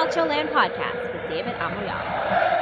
Calcio Land Podcast with David Amoyala.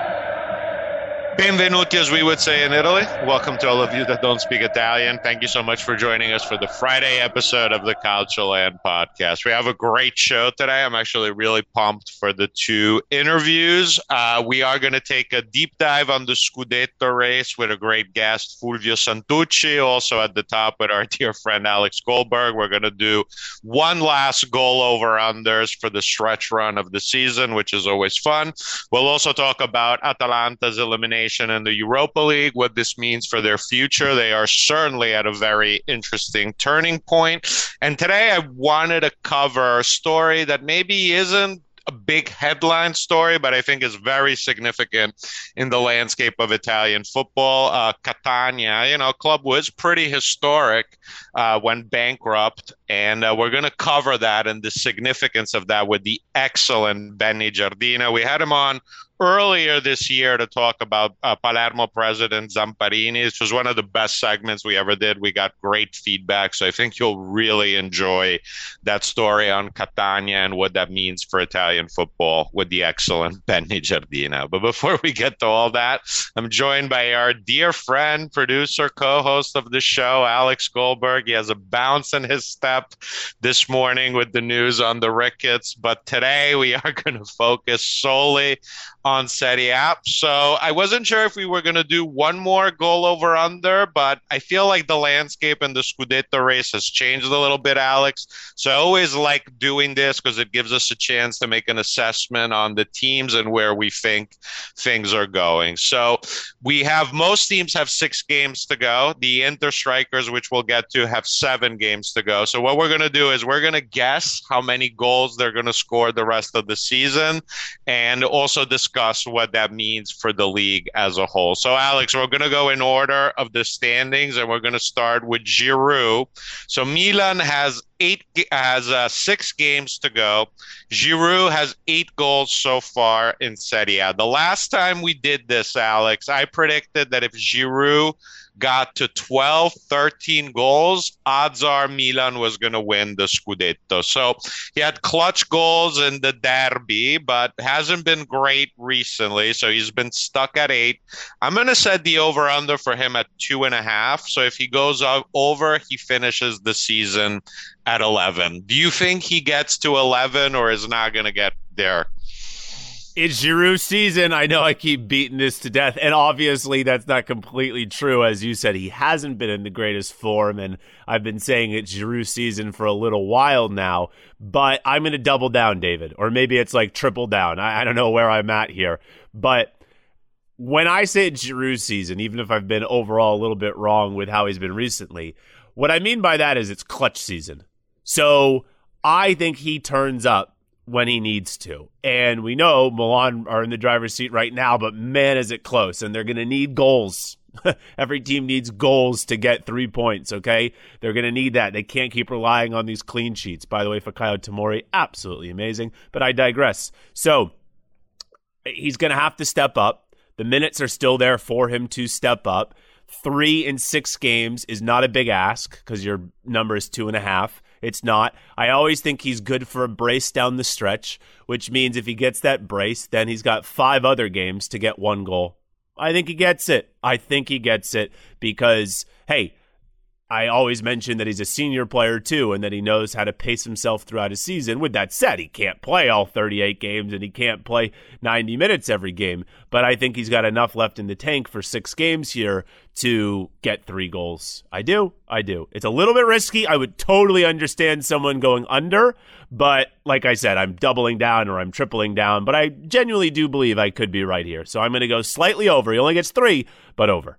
Benvenuti, as we would say in Italy. Welcome to all of you that don't speak Italian. Thank you so much for joining us for the Friday episode of the Calcio Land podcast. We have a great show today. I'm actually really pumped for the two interviews. We are going to take a deep dive on the Scudetto race with a great guest, Fulvio Santucci. Also at the top with our dear friend Alex Goldberg. We're going to do one last goal over unders for the stretch run of the season, which is always fun. We'll also talk about Atalanta's elimination in the Europa League, what this means for their future. They are certainly at a very interesting turning point. And today I wanted to cover a story that maybe isn't a big headline story, but I think is very significant in the landscape of Italian football. Catania, club was pretty historic when bankrupt, and we're going to cover that and the significance of that with the excellent Benny Giardina. We had him on earlier this year to talk about Palermo president Zamparini. This was one of the best segments we ever did. We got great feedback, so I think you'll really enjoy that story on Catania and what that means for Italian football with the excellent Benny Giardina. But before we get to all that, I'm joined by our dear friend, producer, co-host of the show, Alex Goldberg. He has a bounce in his step this morning with the news on the Ricketts, but today we are going to focus solely on Serie A. So I wasn't sure if we were going to do one more goal over under, but I feel like the landscape and the Scudetto race has changed a little bit, Alex. So I always like doing this because it gives us a chance to make an assessment on the teams and where we think things are going. So most teams have 6 games to go. The Inter strikers, which we'll get to, have 7 games to go. So what we're going to do is we're going to guess how many goals they're going to score the rest of the season and also discuss what that means for the league as a whole. So, Alex, we're going to go in order of the standings, and we're going to start with Giroud. So, Milan has 6 games to go. Giroud has 8 goals so far in Serie A. The last time we did this, Alex, I predicted that if Giroud got to 12, 13 goals, odds are Milan was going to win the Scudetto. So he had clutch goals in the derby, but hasn't been great recently. So he's been stuck at 8. I'm going to set the over-under for him at 2.5. So if he goes over, he finishes the season at 11. Do you think he gets to 11 or is not going to get there? It's Giroud season. I know I keep beating this to death, and obviously that's not completely true. As you said, he hasn't been in the greatest form, and I've been saying it's Giroud season for a little while now, but I'm going to double down, David, or maybe it's like triple down. I don't know where I'm at here, but when I say it's Giroud season, even if I've been overall a little bit wrong with how he's been recently, what I mean by that is it's clutch season. So I think he turns up when he needs to. And we know Milan are in the driver's seat right now, but man, is it close. And they're going to need goals. Every team needs goals to get 3 points, okay? They're going to need that. They can't keep relying on these clean sheets. By the way, Fikayo Tomori, absolutely amazing. But I digress. So he's going to have to step up. The minutes are still there for him to step up. 3 in 6 games is not a big ask because your number is 2.5. It's not. I always think he's good for a brace down the stretch, which means if he gets that brace, then he's got 5 other games to get 1 goal. I think he gets it. I think he gets it because, hey, I always mention that he's a senior player too and that he knows how to pace himself throughout a season. With that said, he can't play all 38 games and he can't play 90 minutes every game. But I think he's got enough left in the tank for 6 games here to get 3 goals. I do. It's a little bit risky. I would totally understand someone going under. But like I said, I'm doubling down or I'm tripling down. But I genuinely do believe I could be right here. So I'm going to go slightly over. He only gets 3, but over.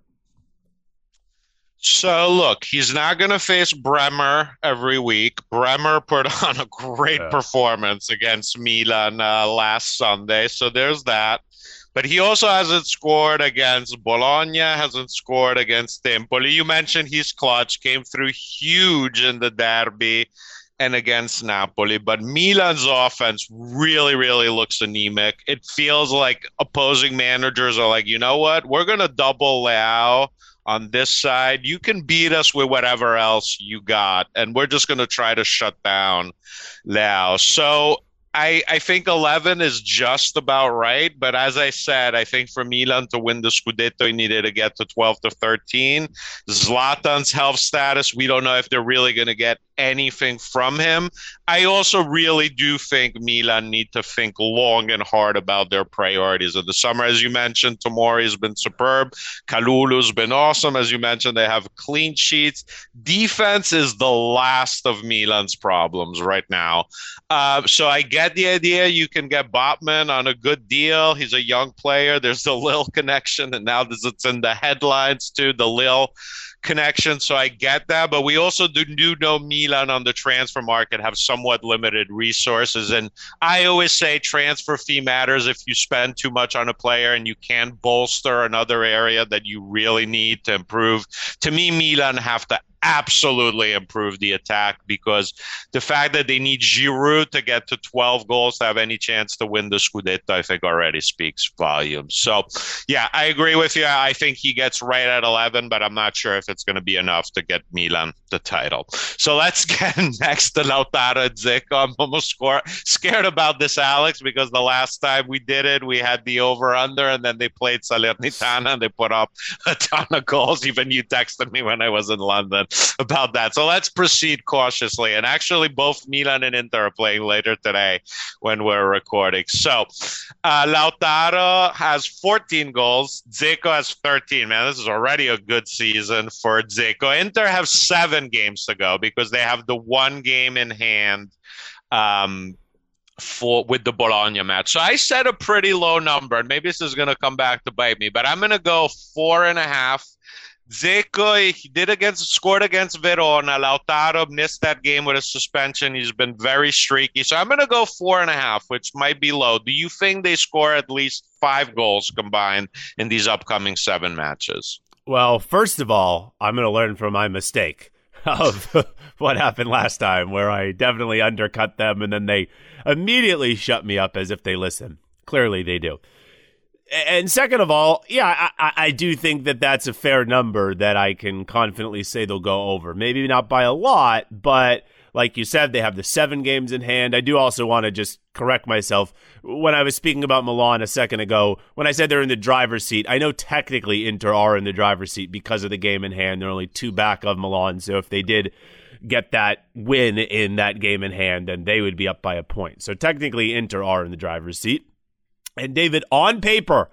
So, look, he's not going to face Bremer every week. Bremer put on a great performance against Milan last Sunday, so there's that. But he also hasn't scored against Bologna, hasn't scored against Empoli. You mentioned he's clutch, came through huge in the derby and against Napoli. But Milan's offense really, really looks anemic. It feels like opposing managers are like, you know what, we're going to double Leao on this side. You can beat us with whatever else you got, and we're just going to try to shut down Leao. So I think 11 is just about right. But as I said, I think for Milan to win the Scudetto, he needed to get to 12 to 13. Zlatan's health status, we don't know if they're really going to get anything from him. I also really do think Milan need to think long and hard about their priorities of the summer. As you mentioned, Tomori's been superb. Kalulu's been awesome. As you mentioned, they have clean sheets. Defense is the last of Milan's problems right now. So I get the idea you can get Botman on a good deal. He's a young player. There's the Lille connection, and now it's in the headlines too, the Lille connection. So I get that, but we also do know Milan on the transfer market have somewhat limited resources. And I always say transfer fee matters if you spend too much on a player and you can't bolster another area that you really need to improve. To me, Milan have to absolutely improve the attack, because the fact that they need Giroud to get to 12 goals to have any chance to win the Scudetto, I think already speaks volumes. So, yeah, I agree with you. I think he gets right at 11, but I'm not sure if it's going to be enough to get Milan the title. So let's get next to Lautaro and Dzeko. I'm almost scared about this, Alex, because the last time we did it, we had the over-under, and then they played Salernitana, and they put up a ton of goals. Even you texted me when I was in London about that. So let's proceed cautiously. And actually, both Milan and Inter are playing later today when we're recording. So Lautaro has 14 goals. Dzeko has 13. Man, this is already a good season for Dzeko. Inter have 7 games to go because they have the one game in hand with the Bologna match. So I set a pretty low number, and maybe this is going to come back to bite me, but I'm going to go 4.5. Dzeko, he scored against Verona. Lautaro missed that game with a suspension. He's been very streaky. So I'm going to go 4.5, which might be low. Do you think they score at least 5 goals combined in these upcoming 7 matches? Well, first of all, I'm going to learn from my mistake of what happened last time, where I definitely undercut them and then they immediately shut me up as if they listen. Clearly they do. And second of all, yeah, I do think that that's a fair number that I can confidently say they'll go over. Maybe not by a lot, but like you said, they have the 7 games in hand. I do also want to just correct myself. When I was speaking about Milan a second ago, when I said they're in the driver's seat, I know technically Inter are in the driver's seat because of the game in hand. They're only 2 back of Milan, so if they did get that win in that game in hand, then they would be up by a point. So technically Inter are in the driver's seat. And David, on paper,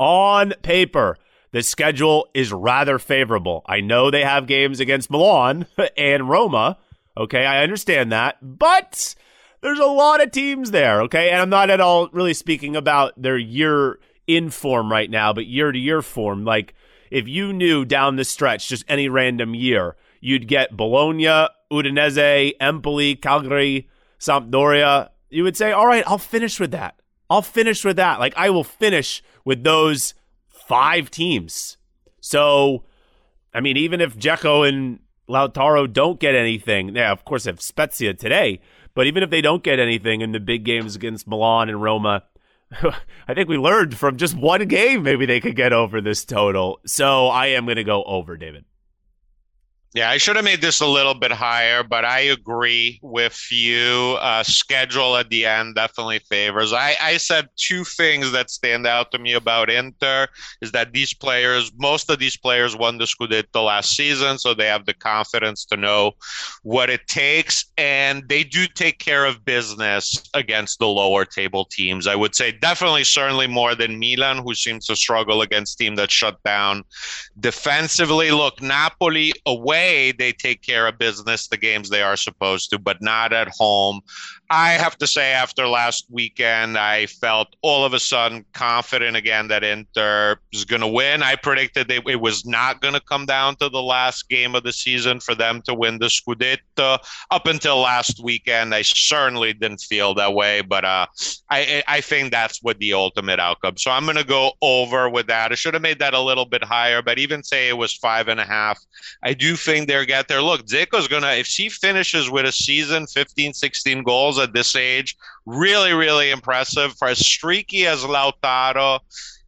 the schedule is rather favorable. I know they have games against Milan and Roma. Okay, I understand that. But there's a lot of teams there, okay? And I'm not at all really speaking about their year in form right now, but year-to-year form. Like, if you knew down the stretch, just any random year, you'd get Bologna, Udinese, Empoli, Cagliari, Sampdoria, you would say, all right, I'll finish with that. Like, I will finish with those 5 teams. So, I mean, even if Dzeko and Lautaro don't get anything, yeah, of course, they have Spezia today, but even if they don't get anything in the big games against Milan and Roma, I think we learned from just one game, maybe they could get over this total. So I am going to go over, David. Yeah, I should have made this a little bit higher, but I agree with you. Schedule at the end definitely favors. I said 2 things that stand out to me about Inter is that most of these players won the Scudetto last season, so they have the confidence to know what it takes, and they do take care of business against the lower table teams. I would say definitely, certainly more than Milan, who seems to struggle against teams that shut down defensively. Look, Napoli away, they take care of business, the games they are supposed to, but not at home. I have to say, after last weekend, I felt all of a sudden confident again that Inter is going to win. I predicted it was not going to come down to the last game of the season for them to win the Scudetto. Up until last weekend, I certainly didn't feel that way, but I think that's what the ultimate outcome. So I'm going to go over with that. I should have made that a little bit higher, but even say it was 5.5. I do think they'll get there. Look, Dzeko's going to, if she finishes with a season, 15, 16 goals at this age, really, really impressive. For as streaky as Lautaro,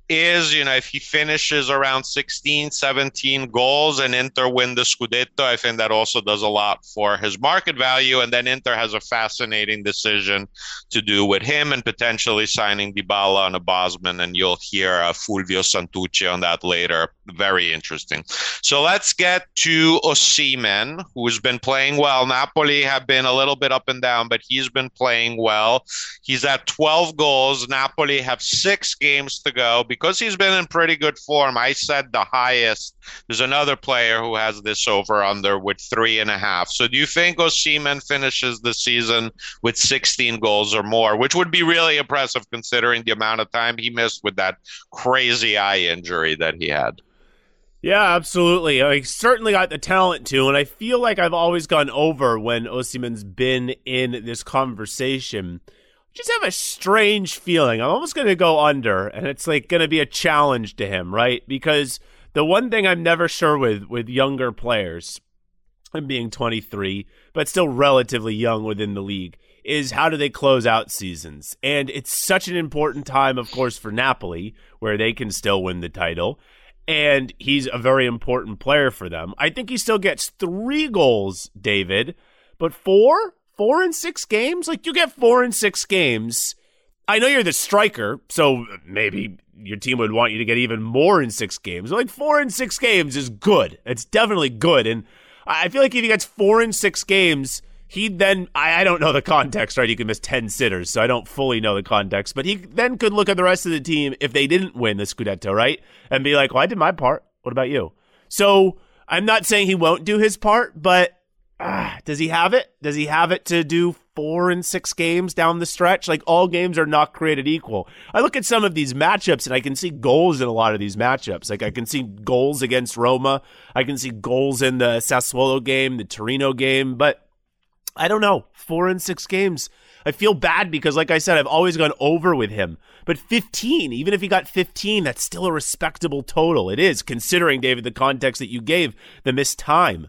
is, if he finishes around 16, 17 goals and Inter win the Scudetto, I think that also does a lot for his market value. And then Inter has a fascinating decision to do with him and potentially signing Dybala on a Bosman. And you'll hear Fulvio Santucci on that later. Very interesting. So let's get to Osimhen, who's been playing well. Napoli have been a little bit up and down, but he's been playing well. He's at 12 goals. Napoli have 6 games to go. Because he's been in pretty good form, I said the highest. There's another player who has this over-under with 3.5. So do you think Osimhen finishes the season with 16 goals or more, which would be really impressive considering the amount of time he missed with that crazy eye injury that he had? Yeah, absolutely. I certainly got the talent to, and I feel like I've always gone over when Osimhen's been in this conversation. Just have a strange feeling. I'm almost going to go under, and it's like going to be a challenge to him, right? Because the one thing I'm never sure with younger players, I'm being 23, but still relatively young within the league, is how do they close out seasons? And it's such an important time, of course, for Napoli, where they can still win the title. And he's a very important player for them. I think he still gets 3 goals, David, but 4 in 6 games? Like, you get 4 in 6 games. I know you're the striker, so maybe your team would want you to get even more in 6 games. Like, 4 in 6 games is good. It's definitely good. And I feel like if he gets 4 in 6 games, he then, I don't know the context, right? He could miss 10 sitters, so I don't fully know the context. But he then could look at the rest of the team if they didn't win the Scudetto, right? And be like, well, I did my part. What about you? So I'm not saying he won't do his part, but does he have it? Does he have it to do 4 in 6 games down the stretch? Like, all games are not created equal. I look at some of these matchups, and I can see goals in a lot of these matchups. Like, I can see goals against Roma. I can see goals in the Sassuolo game, the Torino game, but I don't know. 4 in 6 games. I feel bad because, like I said, I've always gone over with him. But 15, even if he got 15, that's still a respectable total. It is, considering, David, the context that you gave, the missed time.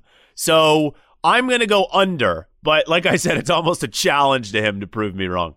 So I'm going to go under. But like I said, it's almost a challenge to him to prove me wrong.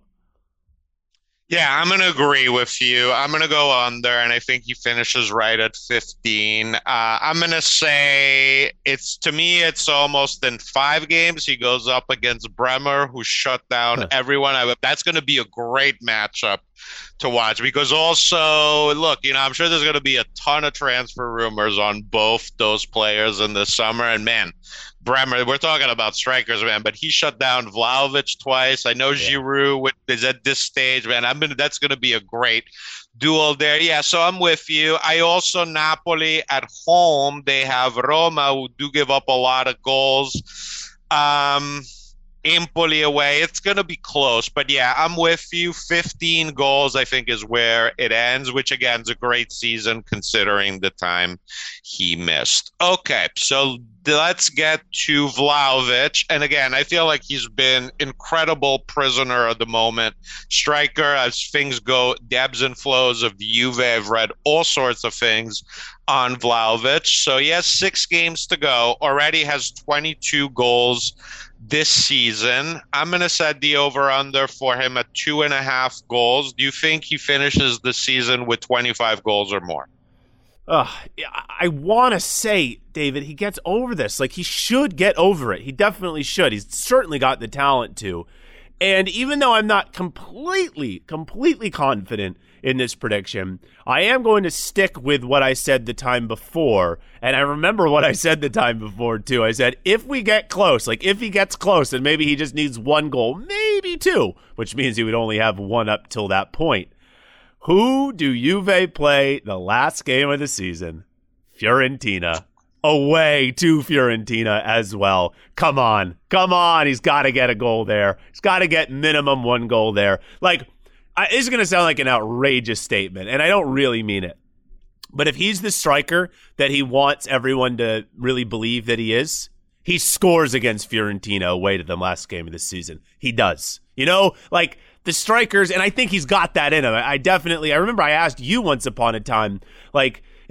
Yeah, I'm going to agree with you. I'm going to go under, and I think he finishes right at 15. I'm going to say to me, it's almost in 5 games. He goes up against Bremer, who shut down everyone. That's going to be a great matchup to watch because also, look, I'm sure there's going to be a ton of transfer rumors on both those players in the summer. And man, Bremer, we're talking about strikers, man, but he shut down Vlahovic twice. I know Giroud is at this stage, man. That's going to be a great duel there. Yeah, so I'm with you. I also, Napoli at home, they have Roma, who do give up a lot of goals. Empoli away, it's going to be close. But yeah, I'm with you. 15 goals, I think, is where it ends, which again is a great season considering the time he missed. Okay, so let's get to Vlahovic. And again, I feel like he's been incredible prisoner of the moment. Striker, as things go, the ebbs and flows of Juve. I've read all sorts of things on Vlahovic. So he has 6 games to go. Already has 22 goals this season. I'm going to set the over-under for him at 2.5 goals. Do you think he finishes the season with 25 goals or more? I want to say, David, he gets over this. Like, he should get over it. He definitely should. He's certainly got the talent to. And even though I'm not completely confident in this prediction, I am going to stick with what I said the time before. And I remember what I said the time before, too. I said, if we get close, like if he gets close and maybe he just needs 1 goal, maybe 2, which means he would only have 1 up till that point. Who do Juve play the last game of the season? Fiorentina. Away to Fiorentina as well. Come on. He's got to get a goal there. He's got to get minimum 1 goal there. Like, this is going to sound like an outrageous statement, and I don't really mean it. But if he's the striker that he wants everyone to really believe that he is, he scores against Fiorentina away to them last game of the season. He does. Like the strikers, and I think he's got that in him. I remember I asked you once upon a time, like,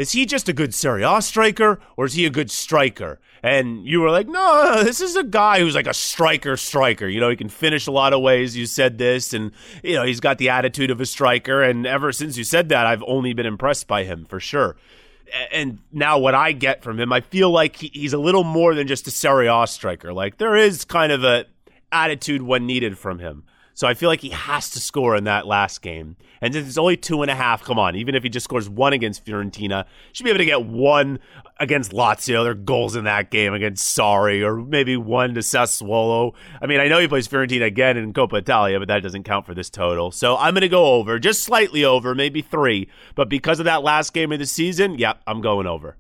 is he just a good Serie A striker or is he a good striker? And you were like, no, this is a guy who's like a striker. You know, he can finish a lot of ways. You said this, and, you know, he's got the attitude of a striker. And ever since you said that, I've only been impressed by him, for sure. And now what I get from him, I feel like he's a little more than just a Serie A striker. Like, there is kind of a attitude when needed from him. So I feel like he has to score in that last game. And since it's only 2.5, come on, even if he just scores 1 against Fiorentina, should be able to get 1 against Lazio. There are goals in that game against Sarri, or maybe 1 to Sassuolo. I mean, I know he plays Fiorentina again in Coppa Italia, but that doesn't count for this total. So I'm going to go over, just slightly over, maybe 3. But because of that last game of the season, yep, I'm going over.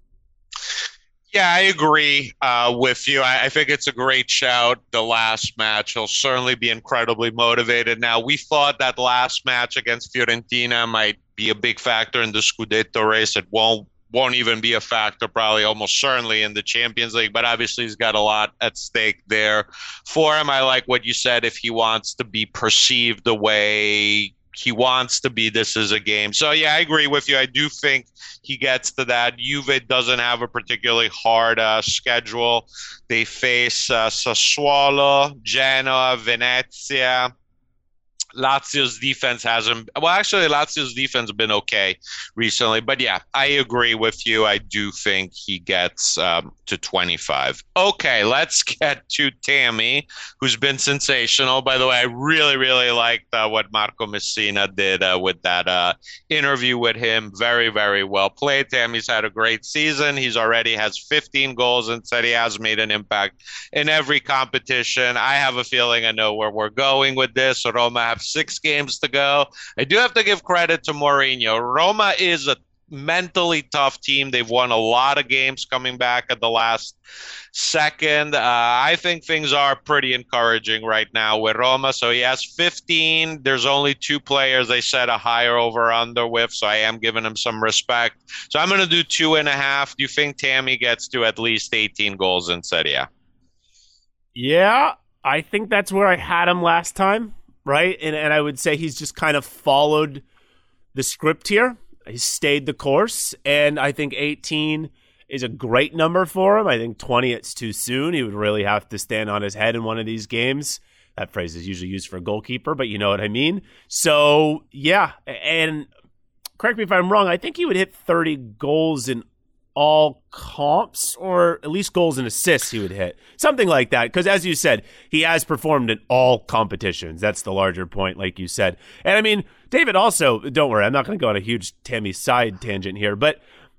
Yeah, I agree with you. I think it's a great shout. The last match, he'll certainly be incredibly motivated. Now, we thought that last match against Fiorentina might be a big factor in the Scudetto race. It won't even be a factor, probably almost certainly in the Champions League, but obviously he's got a lot at stake there for him. I like what you said. If he wants to be perceived the way he wants to be, this is a game. So yeah, I agree with you. I do think he gets to that. Juve doesn't have a particularly hard schedule. They face Sassuolo, Genoa, Venezia. Lazio's defense hasn't. Well, actually, Lazio's defense has been okay recently. But yeah, I agree with you. I do think he gets to 25. Okay, let's get to Tammy, who's been sensational. By the way, I really, really liked what Marco Messina did with that interview with him. Very, very well played. Tammy's had a great season. He's already has 15 goals and said he has made an impact in every competition. I have a feeling I know where we're going with this. Roma have 6 games to go. I do have to give credit to Mourinho. Roma is a mentally tough team. They've won a lot of games coming back at the last second. I think things are pretty encouraging right now with Roma. So he has 15. There's only 2 players they set a higher over-under with, so I am giving him some respect. So I'm going to do 2.5. Do you think Tammy gets to at least 18 goals in Serie A? Yeah, I think that's where I had him last time. Right? And I would say he's just kind of followed the script here. He's stayed the course. And I think 18 is a great number for him. I think 20, it's too soon. He would really have to stand on his head in one of these games. That phrase is usually used for a goalkeeper, but you know what I mean. So, yeah. And correct me if I'm wrong, I think he would hit 30 goals in all comps, or at least goals and assists he would hit. Something like that. Because as you said, he has performed in all competitions. That's the larger point, like you said. And I mean, David also, don't worry, I'm not going to go on a huge Tammy side tangent here, but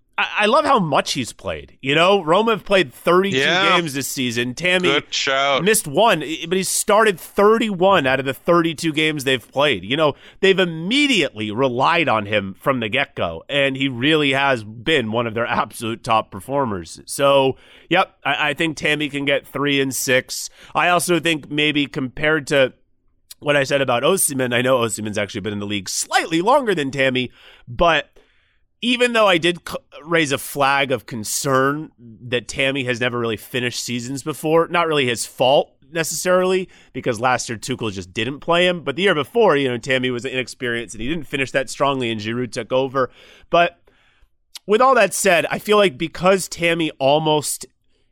I love how much he's played. You know, Roma have played 32 games this season. Tammy missed 1, but he's started 31 out of the 32 games they've played. You know, they've immediately relied on him from the get-go, and he really has been one of their absolute top performers. So, yep, I think Tammy can get 3 and 6. I also think maybe compared to what I said about Osimhen, I know Osimhen's actually been in the league slightly longer than Tammy, but even though I did raise a flag of concern that Tammy has never really finished seasons before, not really his fault necessarily, because last year Tuchel just didn't play him. But the year before, you know, Tammy was inexperienced and he didn't finish that strongly and Giroud took over. But with all that said, I feel like because Tammy almost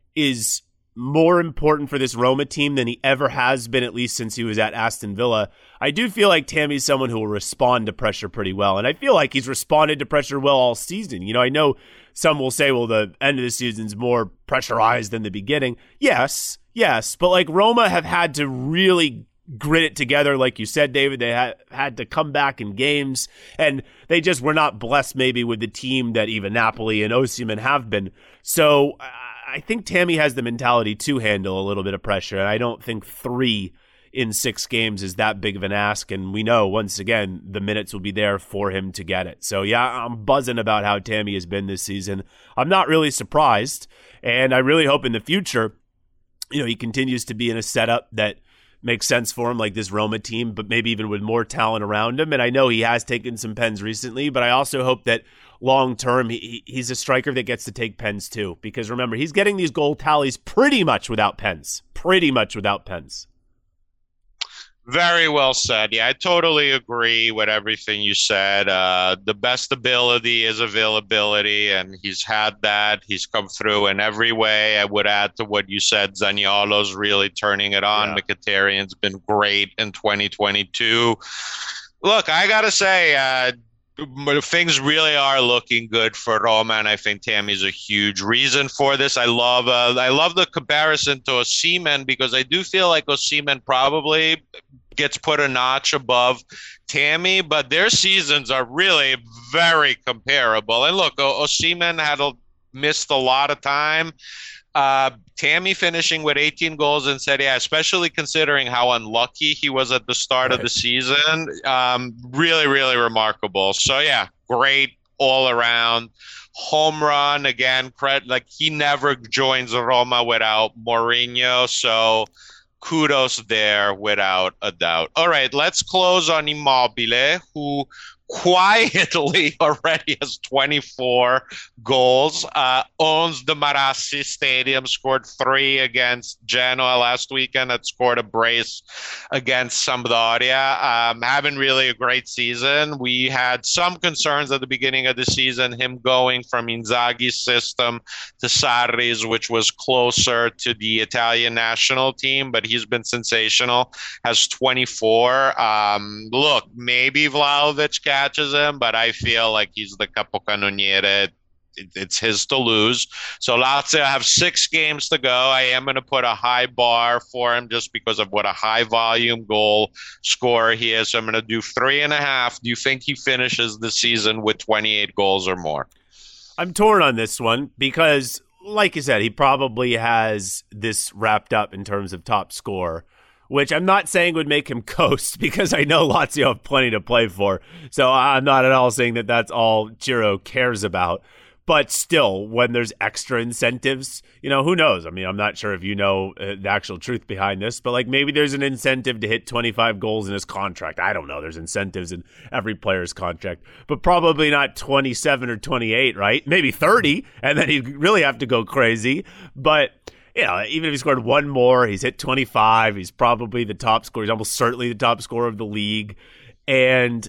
is more important for this Roma team than he ever has been, at least since he was at Aston Villa, I do feel like Tammy's someone who will respond to pressure pretty well. And I feel like he's responded to pressure well all season. You know, I know some will say, well, the end of the season's more pressurized than the beginning. Yes. But like Roma have had to really grit it together. Like you said, David, they had to come back in games and they just were not blessed maybe with the team that even Napoli and Osimhen have been. So I think Tammy has the mentality to handle a little bit of pressure, and I don't think 3 in 6 games is that big of an ask, and we know, once again, the minutes will be there for him to get it. So, yeah, I'm buzzing about how Tammy has been this season. I'm not really surprised, and I really hope in the future, you know, he continues to be in a setup that makes sense for him, like this Roma team, but maybe even with more talent around him. And I know he has taken some pens recently, but I also hope that long term he's a striker that gets to take pens too. Because remember, he's getting these goal tallies pretty much without pens. Very well said. Yeah, I totally agree with everything you said. The best ability is availability, and he's had that. He's come through in every way. I would add to what you said. Zaniolo's really turning it on. Yeah. Mkhitaryan's been great in 2022. Look, I gotta say, things really are looking good for Roma, and I think Tammy's a huge reason for this. I love the comparison to Osimhen because I do feel like Osimhen probably gets put a notch above Tammy, but their seasons are really very comparable. And look, Osimhen missed a lot of time. Tammy finishing with 18 goals in Serie A, especially considering how unlucky he was at the start of the season. Really, really remarkable. So yeah, great all around. Home run again. Like he never joins Roma without Mourinho. So kudos there without a doubt. All right, let's close on Immobile, who quietly already has 24 goals, owns the Marassi Stadium, scored 3 against Genoa last weekend, that scored a brace against Sampdoria. Having really a great season. We had some concerns at the beginning of the season, him going from Inzaghi's system to Sarri's, which was closer to the Italian national team, but he's been sensational, has 24. Look, maybe Vlahovic catches him, but I feel like he's the capocannoniere. It's his to lose. So Lazio have 6 games to go. I am going to put a high bar for him just because of what a high volume goal scorer he is. So I'm going to do 3.5. Do you think he finishes the season with 28 goals or more? I'm torn on this one because, like you said, he probably has this wrapped up in terms of top score, which I'm not saying would make him coast because I know Lazio have plenty to play for. So I'm not at all saying that that's all Ciro cares about. But still, when there's extra incentives, who knows? I mean, I'm not sure if you know the actual truth behind this, but like maybe there's an incentive to hit 25 goals in his contract. I don't know. There's incentives in every player's contract, but probably not 27 or 28, right? Maybe 30, and then he'd really have to go crazy. But even if he scored one more, he's hit 25. He's probably the top scorer. He's almost certainly the top scorer of the league. And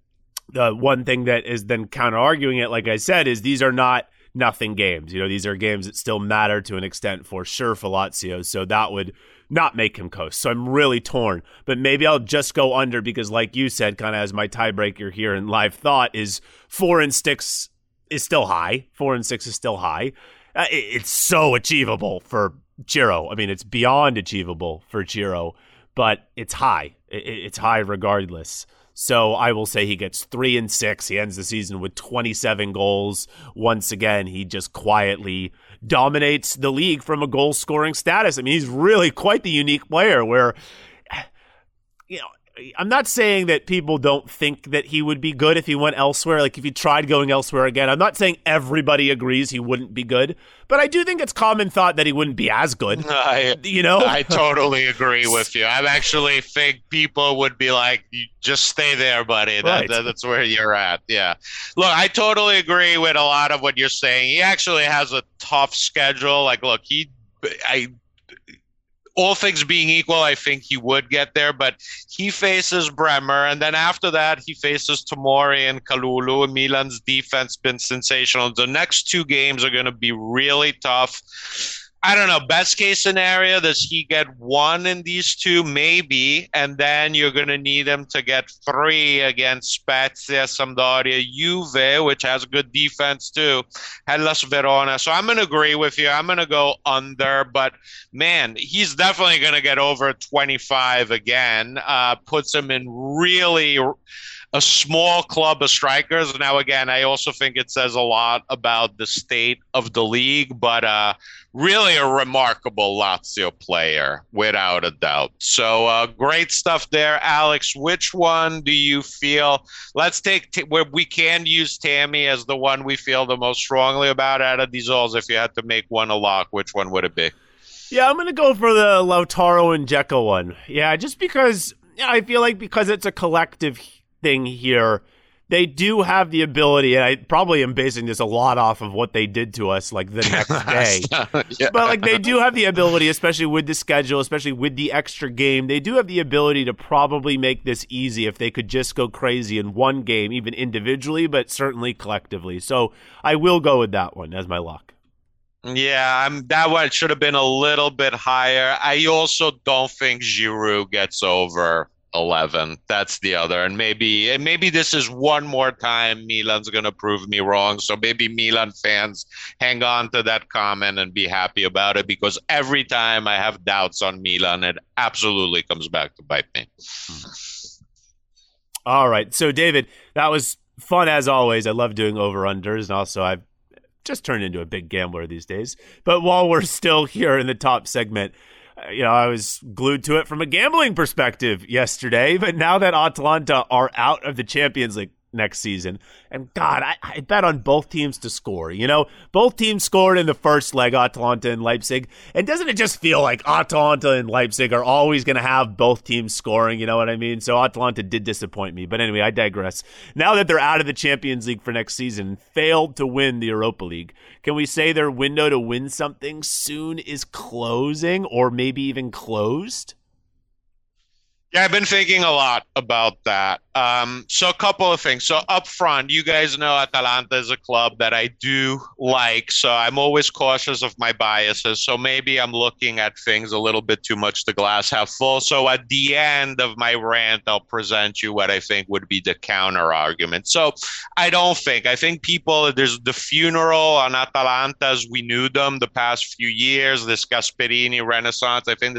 the one thing that is then counter-arguing it, like I said, is these are not nothing games. These are games that still matter to an extent for sure for Lazio. So that would not make him coast. So I'm really torn. But maybe I'll just go under because, like you said, kind of as my tiebreaker here in live thought, is 4 and 6 is still high. 4 and 6 is still high. It's so achievable for Ciro. I mean, it's beyond achievable for Ciro, but it's high. It's high regardless. So I will say he gets 3 and 6. He ends the season with 27 goals. Once again, he just quietly dominates the league from a goal scoring status. I mean, he's really quite the unique player where, I'm not saying that people don't think that he would be good if he went elsewhere. Like if he tried going elsewhere again, I'm not saying everybody agrees he wouldn't be good, but I do think it's common thought that he wouldn't be as good. I totally agree with you. I actually think people would be like, you just stay there, buddy. That's where you're at. Yeah. Look, I totally agree with a lot of what you're saying. He actually has a tough schedule. Like, look, all things being equal, I think he would get there, but he faces Bremer, and then after that, he faces Tomori and Kalulu. Milan's defense been sensational. The next 2 games are going to be really tough. I don't know. Best case scenario, does he get 1 in these 2? Maybe. And then you're going to need him to get 3 against Spezia, Sampdoria, Juve, which has good defense too, Hellas Verona. So I'm going to agree with you. I'm going to go under. But, man, he's definitely going to get over 25 again. Puts him in really a small club of strikers. Now, again, I also think it says a lot about the state of the league, but really a remarkable Lazio player, without a doubt. So great stuff there. Alex, which one do you feel? Let's take where we can use Tammy as the one we feel the most strongly about out of these alls. If you had to make one a lock, which one would it be? Yeah, I'm going to go for the Lautaro and Dzeko one. Yeah, just because I feel like because it's a collective thing here, they do have the ability, and I probably am basing this a lot off of what they did to us like the next day. Yeah. But like they do have the ability, especially with the schedule, especially with the extra game, they do have the ability to probably make this easy if they could just go crazy in one game, even individually, but certainly collectively. So I will go with that one as my lock. Yeah, that one should have been a little bit higher. I also don't think Giroud gets over 11. That's the other. And maybe this is one more time Milan's going to prove me wrong. So maybe Milan fans hang on to that comment and be happy about it, because every time I have doubts on Milan, it absolutely comes back to bite me. All right. So David, that was fun as always. I love doing over-unders, and also I've just turned into a big gambler these days. But while we're still here in the top segment, I was glued to it from a gambling perspective yesterday, but now that Atalanta are out of the Champions League next season, and God, I bet on both teams to score. Both teams scored in the first leg, Atalanta and Leipzig, and doesn't it just feel like Atalanta and Leipzig are always going to have both teams scoring, you know what I mean? So Atalanta did disappoint me, but anyway, I digress. Now that they're out of the Champions League for next season, failed to win the Europa League, can we say their window to win something soon is closing, or maybe even closed? Yeah, I've been thinking a lot about that. So a couple of things. So up front, you guys know Atalanta is a club that I do like. So I'm always cautious of my biases. So maybe I'm looking at things a little bit too much, the glass half full. So at the end of my rant, I'll present you what I think would be the counter argument. So I think there's the funeral on Atalanta as we knew them the past few years, this Gasperini renaissance. I think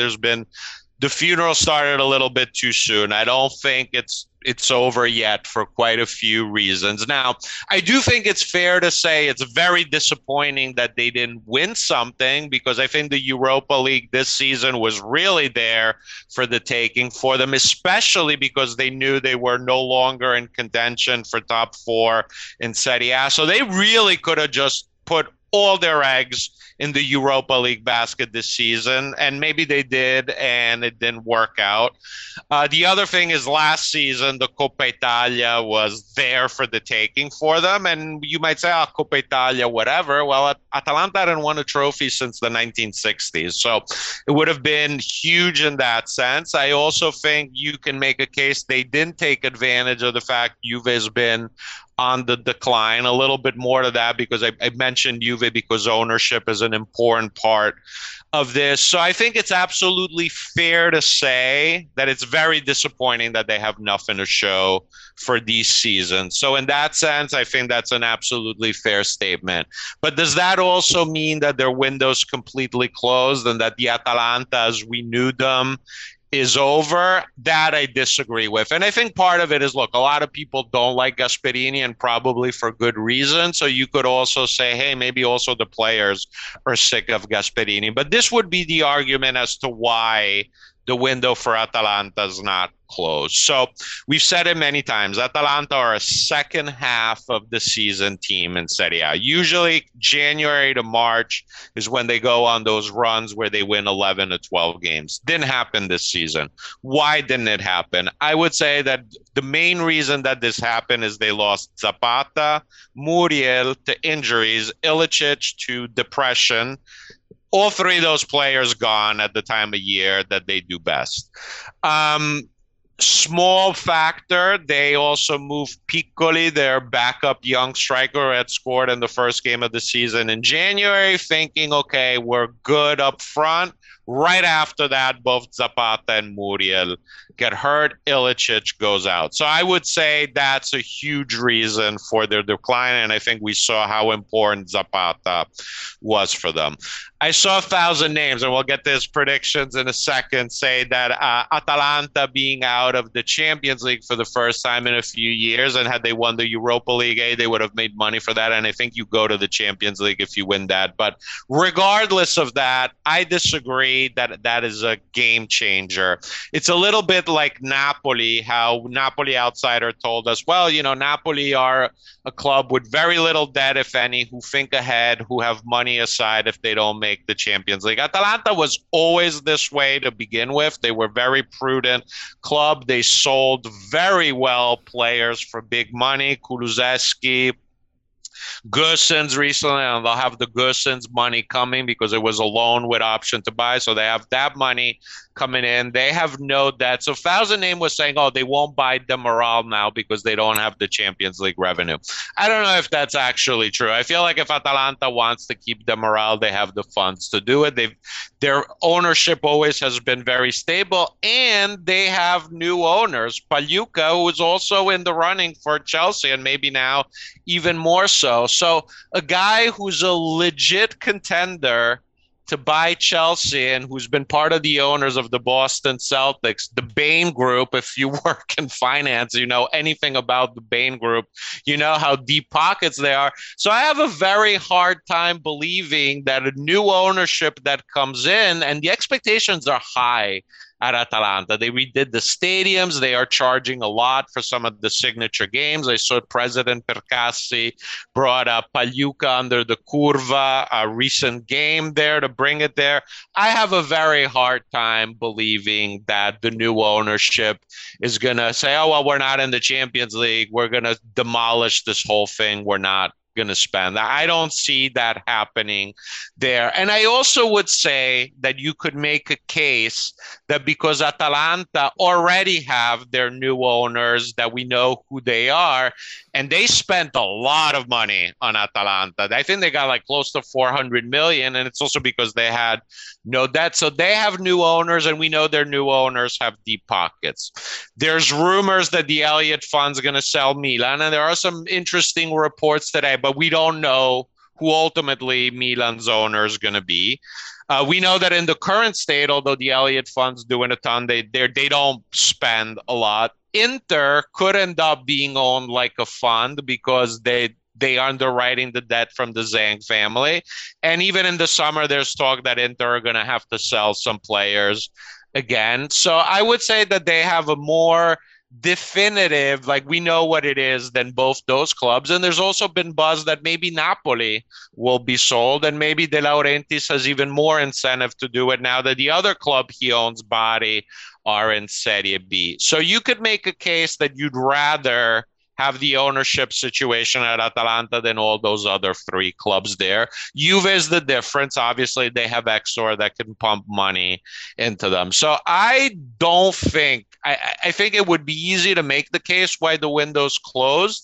the funeral started a little bit too soon. I don't think it's over yet for quite a few reasons. Now, I do think it's fair to say it's very disappointing that they didn't win something, because I think the Europa League this season was really there for the taking for them, especially because they knew they were no longer in contention for top four in Serie A. So they really could have just put all their eggs in the Europa League basket this season, and maybe they did, and it didn't work out. The other thing is last season, the Coppa Italia was there for the taking for them, and you might say, Coppa Italia, whatever. Well, Atalanta hadn't won a trophy since the 1960s, so it would have been huge in that sense. I also think you can make a case they didn't take advantage of the fact Juve's been on the decline. A little bit more to that, because I mentioned Juve because ownership is an important part of this. So I think it's absolutely fair to say that it's very disappointing that they have nothing to show for these seasons. So in that sense, I think that's an absolutely fair statement. But does that also mean that their window's completely closed and that the Atalanta as we knew them is over? That I disagree with. And I think part of it is, look, a lot of people don't like Gasperini, and probably for good reason. So you could also say, hey, maybe also the players are sick of Gasperini. But this would be the argument as to why the window for Atalanta is not closed. So we've said it many times. Atalanta are a second half of the season team in Serie A. Usually January to March is when they go on those runs where they win 11 to 12 games. Didn't happen this season. Why didn't it happen? I would say that the main reason that this happened is they lost Zapata, Muriel to injuries, Ilicic to depression. All three of those players gone at the time of year that they do best. Small factor, they also moved Piccoli, their backup young striker who had scored in the first game of the season in January, thinking, okay, we're good up front. Right after that, both Zapata and Muriel get hurt. Ilicic goes out. So I would say that's a huge reason for their decline, and I think we saw how important Zapata was for them. I saw 1,000 names, and we'll get to his predictions in a second, say that Atalanta being out of the Champions League for the first time in a few years, and had they won the Europa League, they would have made money for that, and I think you go to the Champions League if you win that. But regardless of that, I disagree that that is a game changer. It's a little bit like Napoli, how Napoli Outsider told us, well, Napoli are a club with very little debt, if any, who think ahead, who have money aside if they don't make the Champions League. Atalanta was always this way to begin with. They were very prudent club. club. They sold very well players for big money. Kulusevski, Gosens recently, and they'll have the Gosens money coming because it was a loan with option to buy. So they have that money coming in. They have no debt. So Thousand Name was saying, oh, they won't buy Demiral now because they don't have the Champions League revenue. I don't know if that's actually true. I feel like if Atalanta wants to keep Demiral, they have the funds to do it. Their ownership always has been very stable, and they have new owners. Pagliuca, who is also in the running for Chelsea, and maybe now even more so. So a guy who's a legit contender to buy Chelsea and who's been part of the owners of the Boston Celtics, the Bain Group. If you work in finance, you know anything about the Bain Group, you know how deep pockets they are. So I have a very hard time believing that a new ownership that comes in, and the expectations are high at Atalanta. They redid the stadiums. They are charging a lot for some of the signature games. I saw President Percassi brought up Pagliuca under the Curva, a recent game there to bring it there. I have a very hard time believing that the new ownership is going to say, oh, well, we're not in the Champions League. We're going to demolish this whole thing. We're not going to spend. I don't see that happening there. And I also would say that you could make a case that because Atalanta already have their new owners, that we know who they are, and they spent a lot of money on Atalanta. I think they got like close to 400 million, and it's also because they had no debt. So they have new owners, and we know their new owners have deep pockets. There's rumors that the Elliott Fund's going to sell Milan, and there are some interesting reports today, but we don't know who ultimately Milan's owner is going to be. We know that in the current state, although the Elliott Fund's doing a ton, they don't spend a lot. Inter could end up being owned like a fund because they underwriting the debt from the Zhang family. And even in the summer, there's talk that Inter are going to have to sell some players again. So I would say that they have a more definitive, like we know what it is, than both those clubs. And there's also been buzz that maybe Napoli will be sold, and maybe De Laurentiis has even more incentive to do it now that the other club he owns, Bari, are in Serie B. So you could make a case that you'd rather have the ownership situation at Atalanta than all those other three clubs there. Juve is the difference. Obviously, they have Exor that can pump money into them. So I don't think, I think it would be easy to make the case why the window's closed,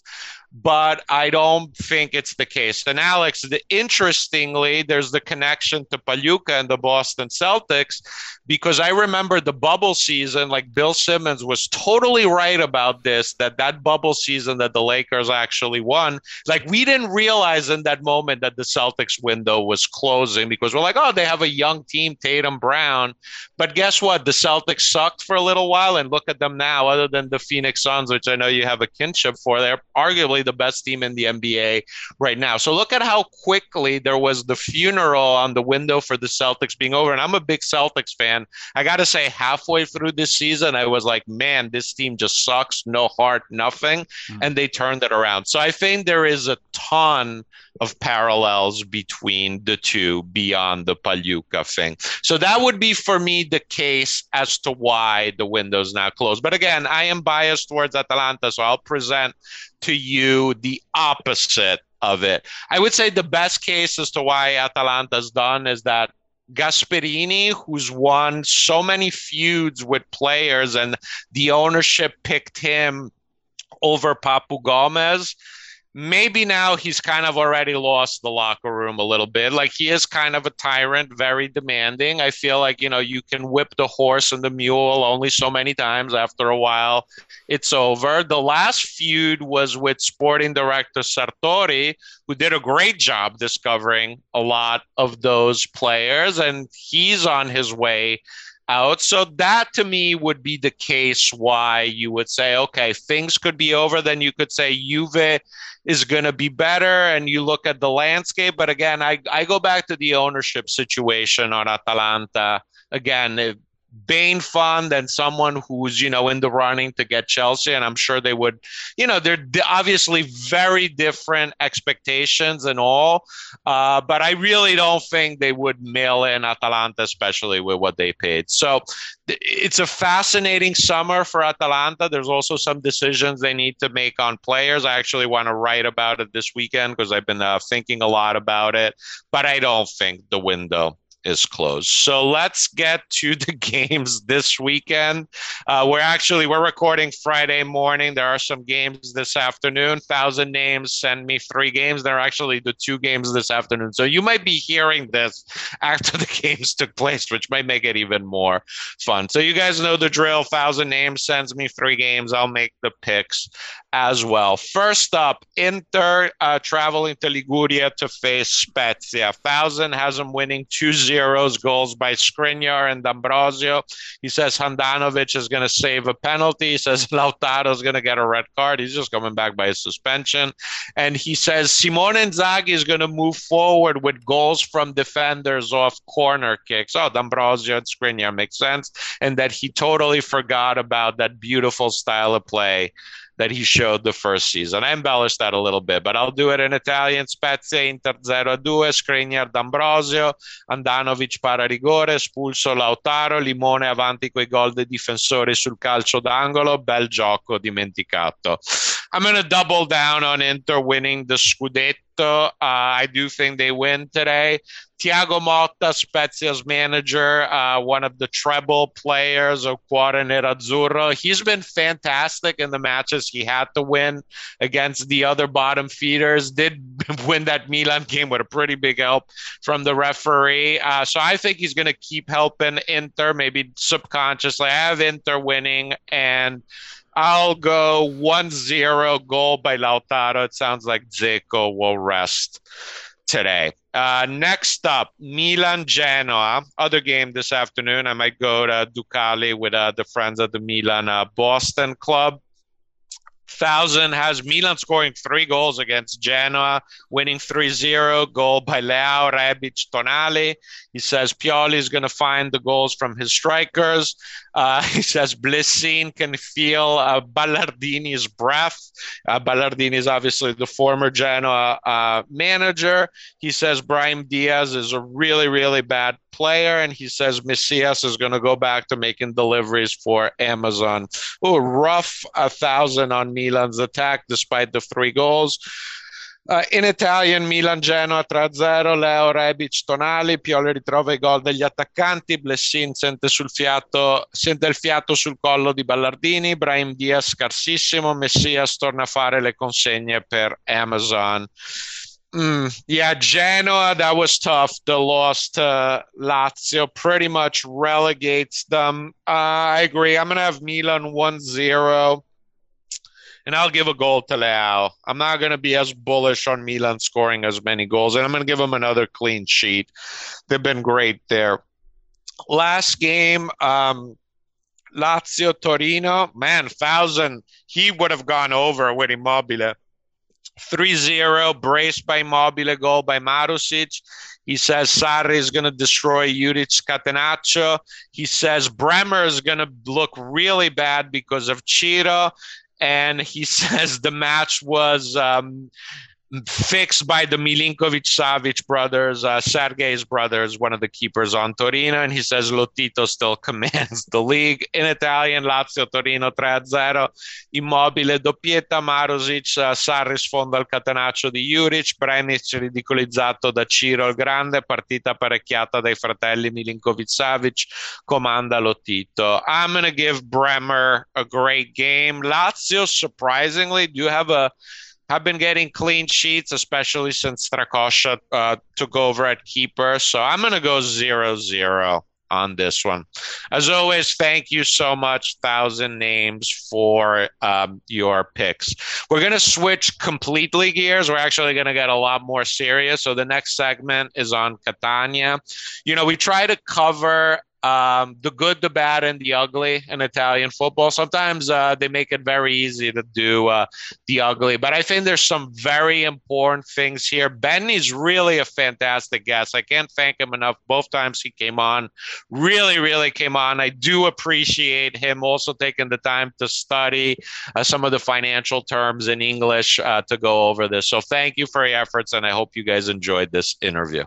but I don't think it's the case. And Alex, interestingly, there's the connection to Pagliuca and the Boston Celtics, because I remember the bubble season, like Bill Simmons was totally right about this, that bubble season that the Lakers actually won, like we didn't realize in that moment that the Celtics window was closing because we're like, oh, they have a young team, Tatum, Brown. But guess what? The Celtics sucked for a little while, and look at them now, other than the Phoenix Suns, which I know you have a kinship for. They're arguably the best team in the NBA right now. So look at how quickly there was the funeral on the window for the Celtics being over. And I'm a big Celtics fan. I got to say, halfway through this season, I was like, man, this team just sucks. No heart, nothing. And they turned it around. So I think there is a ton of parallels between the two beyond the Pagliuca thing. So that would be for me the case as to why the window's now closed. But again, I am biased towards Atalanta, so I'll present to you the opposite of it. I would say the best case as to why Atalanta's done is that Gasperini, who's won so many feuds with players, and the ownership picked him over Papu Gomez, maybe now he's kind of already lost the locker room a little bit. Like, he is kind of a tyrant, very demanding. I feel like, you can whip the horse and the mule only so many times. After a while, it's over. The last feud was with sporting director Sartori, who did a great job discovering a lot of those players, and he's on his way out. So that to me would be the case why you would say, okay, things could be over. Then you could say Juve is going to be better, and you look at the landscape. But again, I go back to the ownership situation on Atalanta. Again, Bain Fund and someone who's, in the running to get Chelsea. And I'm sure they would, they're obviously very different expectations and all. But I really don't think they would mail in Atalanta, especially with what they paid. So it's a fascinating summer for Atalanta. There's also some decisions they need to make on players. I actually want to write about it this weekend because I've been thinking a lot about it. But I don't think the window is closed. So let's get to the games this weekend. We're recording Friday morning. There are some games this afternoon. 1,000 Names send me 3 games. There are actually the 2 games this afternoon. So you might be hearing this after the games took place, which might make it even more fun. So you guys know the drill. 1,000 Names sends me 3 games. I'll make the picks as well. First up, Inter traveling to Liguria to face Spezia. 1,000 has them winning 2-0. Goals by Skriniar and D'Ambrosio. He says Handanovic is going to save a penalty. He says Lautaro is going to get a red card. He's just coming back by a suspension. And he says Simone Inzaghi is going to move forward with goals from defenders off corner kicks. Oh, D'Ambrosio and Skriniar makes sense. And that he totally forgot about that beautiful style of play that he showed the first season. I embellished that a little bit, but I'll do it in Italian. Spezia, Inter 0-2, Skriniar, D'Ambrosio, Handanovic para rigore, espulso Lautaro, Limone avanti coi gol dei difensori sul calcio d'angolo, bel gioco dimenticato. I'm going to double down on Inter winning the Scudetto. I do think they win today. Thiago Motta, Spezia's manager, one of the treble players of Cuore Nerazzurro. He's been fantastic in the matches he had to win against the other bottom feeders. Did win that Milan game with a pretty big help from the referee. So I think he's going to keep helping Inter, maybe subconsciously. I have Inter winning, and I'll go 1-0 goal by Lautaro. It sounds like Dzeko will rest today. Next up, Milan-Genoa. Other game this afternoon. I might go to Ducali with the friends of the Milan Boston club. 1,000 has Milan scoring 3 goals against Genoa, winning 3-0, goal by Leao, Rebic, Tonali. He says Pioli is going to find the goals from his strikers. He says Blessin can feel Ballardini's breath. Ballardini is obviously the former Genoa manager. He says Brahim Diaz is a really, really bad player, and he says Messias is going to go back to making deliveries for Amazon. Oh, rough 1,000 on Milan's attack despite the 3 goals. In Italian, Milan-Genoa 3-0, Leo, Rebic, Tonali. Pioli ritrova I gol degli attaccanti. Blessin sente il fiato sul collo di Ballardini. Brahim Diaz scarsissimo. Messias torna a fare le consegne per Amazon. Yeah, Genoa, that was tough. The loss to Lazio pretty much relegates them. I agree. I'm going to have Milan 1-0. And I'll give a goal to Leao. I'm not going to be as bullish on Milan scoring as many goals. And I'm going to give them another clean sheet. They've been great there. Last game, Lazio-Torino. Man, 1,000. He would have gone over with Immobile. 3-0, braced by Immobile, goal by Marusic. He says Sarri is going to destroy Juric Catenaccio. He says Bremer is going to look really bad because of Ciro. And he says the match was fixed by the Milinkovic-Savic brothers, Sergei's brothers, one of the keepers on Torino. And he says Lotito still commands the league. In Italian, Lazio-Torino 3-0. Immobile doppietta, Marusic, Sarri sfonda il catenaccio di Juric, Pjanic ridicolizzato da Ciro il Grande, partita parecchiata dai fratelli Milinkovic-Savic, comanda Lotito. I'm going to give Bremer a great game. Lazio, surprisingly, have been getting clean sheets, especially since Strakosha took over at keeper. So I'm going to go 0-0 on this one. As always, thank you so much, 1,000 Names, for your picks. We're going to switch completely gears. We're actually going to get a lot more serious. So the next segment is on Catania. We try to cover the good, the bad, and the ugly in Italian football. Sometimes they make it very easy to do the ugly, but I think there's some very important things here. Benny's really a fantastic guest. I can't thank him enough. Both times he came on, really came on. I do appreciate him also taking the time to study some of the financial terms in English to go over this. So thank you for your efforts, and I hope you guys enjoyed this interview.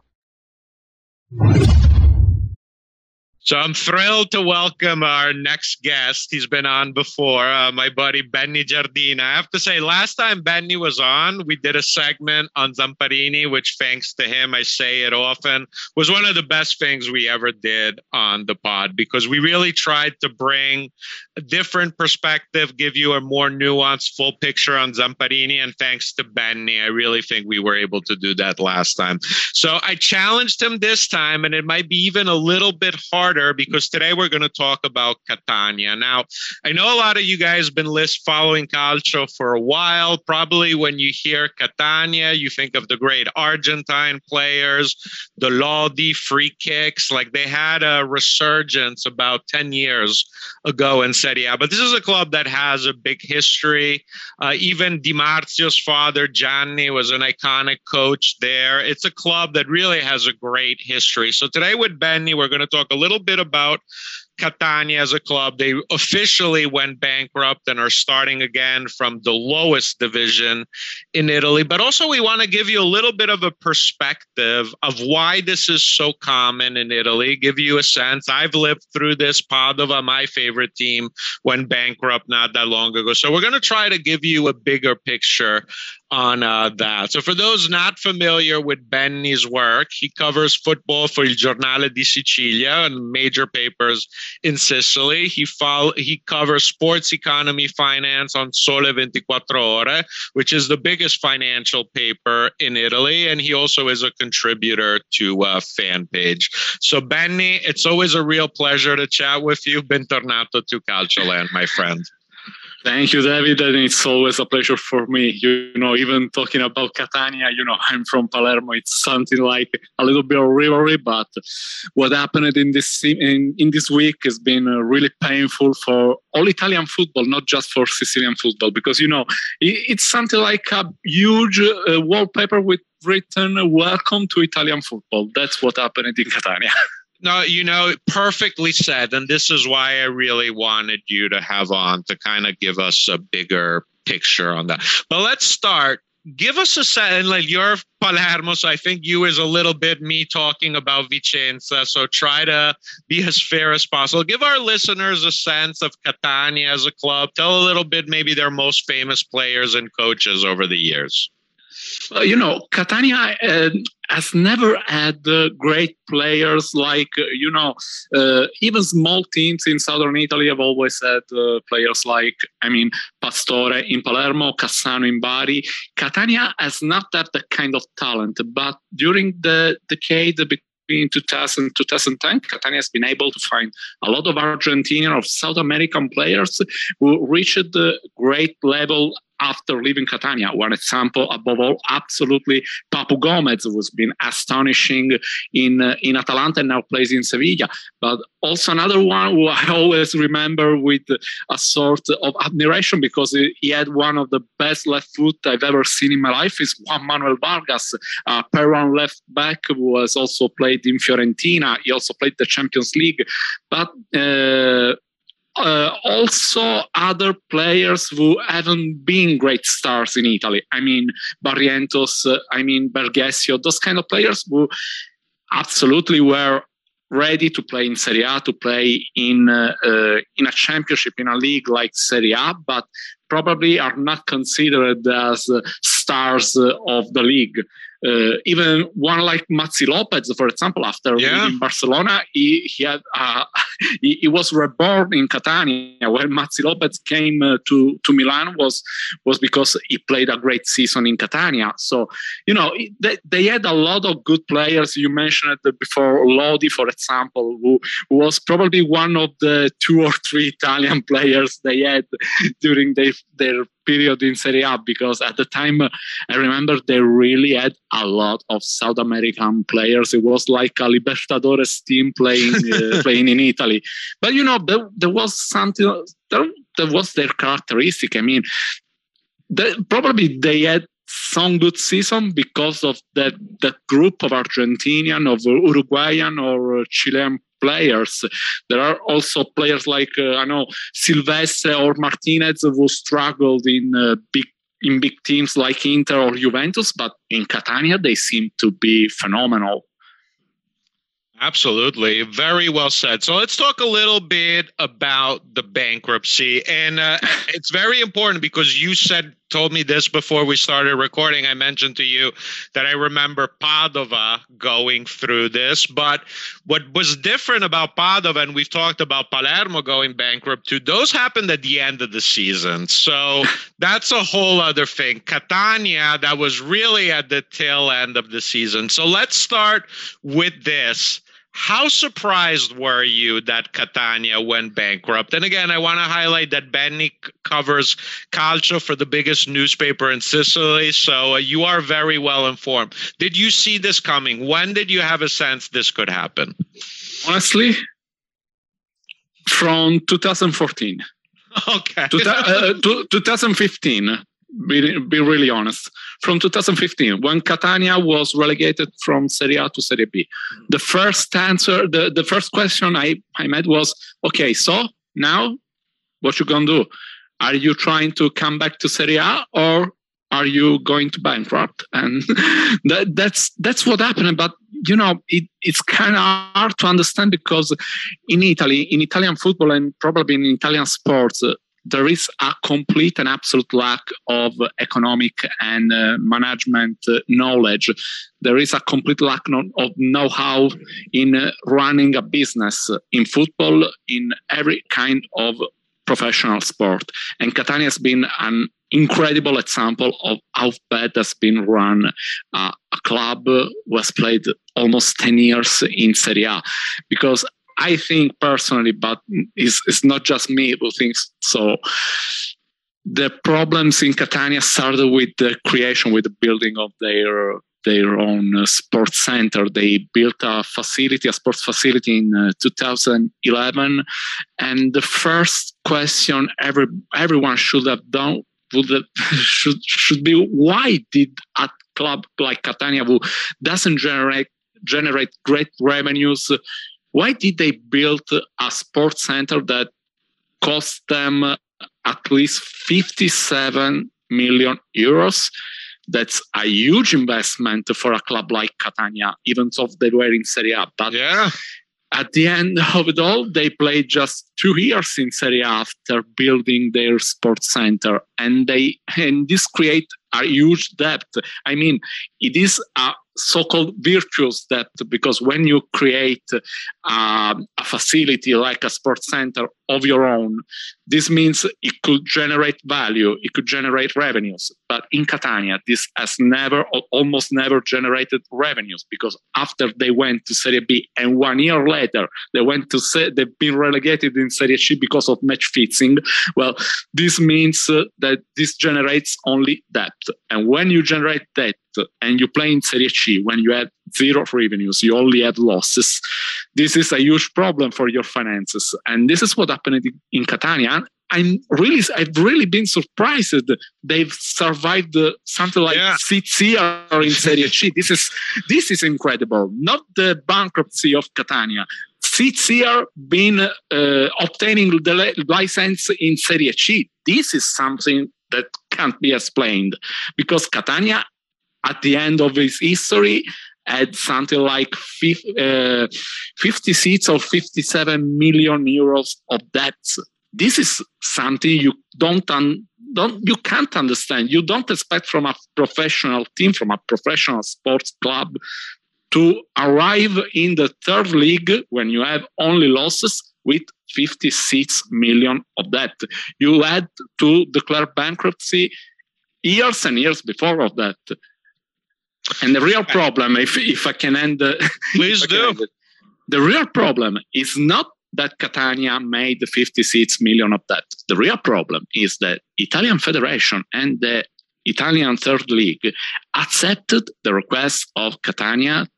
So I'm thrilled to welcome our next guest. He's been on before, my buddy Benny Giardina. I have to say, last time Benny was on, we did a segment on Zamparini, which, thanks to him, I say it often, was one of the best things we ever did on the pod, because we really tried to bring a different perspective, give you a more nuanced, full picture on Zamparini. And thanks to Benny, I really think we were able to do that last time. So I challenged him this time, and it might be even a little bit harder, because today we're going to talk about Catania. Now, I know a lot of you guys have been following Calcio for a while. Probably when you hear Catania, you think of the great Argentine players, the Lodi, free kicks. Like, they had a resurgence about 10 years ago in Serie A. But this is a club that has a big history. Even Di Marzio's father, Gianni, was an iconic coach there. It's a club that really has a great history. So today with Benny, we're going to talk a little bit about Catania as a club. They officially went bankrupt and are starting again from the lowest division in Italy. But also, we want to give you a little bit of a perspective of why this is so common in Italy, give you a sense. I've lived through this. Padova, my favorite team, went bankrupt not that long ago. So we're going to try to give you a bigger picture on that. So for those not familiar with Benny's work, he covers football for Il Giornale di Sicilia and major papers in Sicily. He covers sports economy finance on Sole 24 Ore, which is the biggest financial paper in Italy. And he also is a contributor to Fan Page. So Benny, it's always a real pleasure to chat with you. Bentornato to Calcioland, my friend. Thank you, David, and it's always a pleasure for me. Even talking about Catania, I'm from Palermo. It's something like a little bit of rivalry, but what happened in this week has been really painful for all Italian football, not just for Sicilian football, because it's something like a huge wallpaper with written "Welcome to Italian football." That's what happened in Catania. No, perfectly said. And this is why I really wanted you to have on to kind of give us a bigger picture on that. But let's start. Give us a sense, like, you're Palermo, so I think you is a little bit me talking about Vicenza. So try to be as fair as possible. Give our listeners a sense of Catania as a club. Tell a little bit, maybe their most famous players and coaches over the years. Catania has never had great players like, even small teams in southern Italy have always had players like, Pastore in Palermo, Cassano in Bari. Catania has not had that kind of talent, but during the decade between 2000 and 2010, Catania has been able to find a lot of Argentinian or South American players who reached the great level after leaving Catania. One example, above all, absolutely, Papu Gomez, who's been astonishing in Atalanta and now plays in Sevilla. But also another one who I always remember with a sort of admiration, because he had one of the best left foot I've ever seen in my life, is Juan Manuel Vargas, a Peruvian left back who has also played in Fiorentina. He also played the Champions League. But also other players who haven't been great stars in Italy. Barrientos, Bergesio, those kind of players who absolutely were ready to play in Serie A, to play in a championship, in a league like Serie A, but probably are not considered as stars of the league. Even one like Maxi Lopez, for example, after leaving Barcelona, he had he was reborn in Catania. When Maxi Lopez came to Milan was because he played a great season in Catania. So, they had a lot of good players. You mentioned it before, Lodi, for example, who was probably one of the 2 or 3 Italian players they had during their period in Serie A, because at the time I remember they really had a lot of South American players. It was like a Libertadores team playing in Italy. But there was something that was their characteristic. I mean, probably they had some good season because of that group of Argentinian, of Uruguayan or Chilean players. There are also players like Silvestre or Martinez who struggled in big teams like Inter or Juventus, but in Catania they seem to be phenomenal. Absolutely. Very well said. So let's talk a little bit about the bankruptcy. And it's very important because you told me this before we started recording. I mentioned to you that I remember Padova going through this. But what was different about Padova, and we've talked about Palermo going bankrupt too, those happened at the end of the season. So that's a whole other thing. Catania, that was really at the tail end of the season. So let's start with this. How surprised were you that Catania went bankrupt? And again, I want to highlight that Benny covers Calcio for the biggest newspaper in Sicily, so you are very well informed. Did you see this coming? When did you have a sense this could happen? Honestly, from 2014. Okay. 2015. Be really honest. From 2015, when Catania was relegated from Serie A to Serie B, the first answer, the first question I made was, okay, so now what you gonna do? Are you trying to come back to Serie A or are you going to bankrupt? And that's what happened. But it's kind of hard to understand because in Italy, in Italian football and probably in Italian sports, there is a complete and absolute lack of economic and management knowledge. There is a complete lack of know-how in running a business in football, in every kind of professional sport. And Catania has been an incredible example of how bad has been run a club who has played almost 10 years in Serie A. Because I think personally, but it's not just me who thinks so, the problems in Catania started with the creation, with the building of their own sports center. They built a sports facility in 2011. And the first question everyone should have done should be, why did a club like Catania, who doesn't generate great revenues, why did they build a sports center that cost them at least 57 million euros? That's a huge investment for a club like Catania, even though they were in Serie A. But at the end of it all, they played just 2 years in Serie A after building their sports center. And this create a huge debt. I mean, it is a so-called virtuous debt, because when you create a facility like a sports center of your own, this means it could generate value, it could generate revenues. But in Catania, this has almost never generated revenues, because after they went to Serie B and 1 year later they've been relegated in Serie C because of match fixing. Well, this means that this generates only debt. And when you generate debt and you play in Serie C, when you have zero revenues, you only have losses, this is a huge problem for your finances. And this is what happened in Catania. I've really been surprised that they've survived something like 6 years in Serie C. This is incredible. Not the bankruptcy of Catania. 6 years been obtaining the license in Serie C. This is something that can't be explained, because Catania, at the end of its history, had something like 56 or 57 million euros of debts. This is something you can't understand. You don't expect from a professional team, from a professional sports club, to arrive in the third league when you have only losses, with 56 million of debt. You had to declare bankruptcy years and years before of that. And the real problem, if I can end... Please do. The real problem is not that Catania made 56 million of debt. The real problem is that Italian Federation and the Italian Third League accepted the request of Catania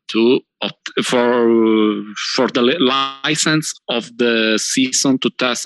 for the license of the season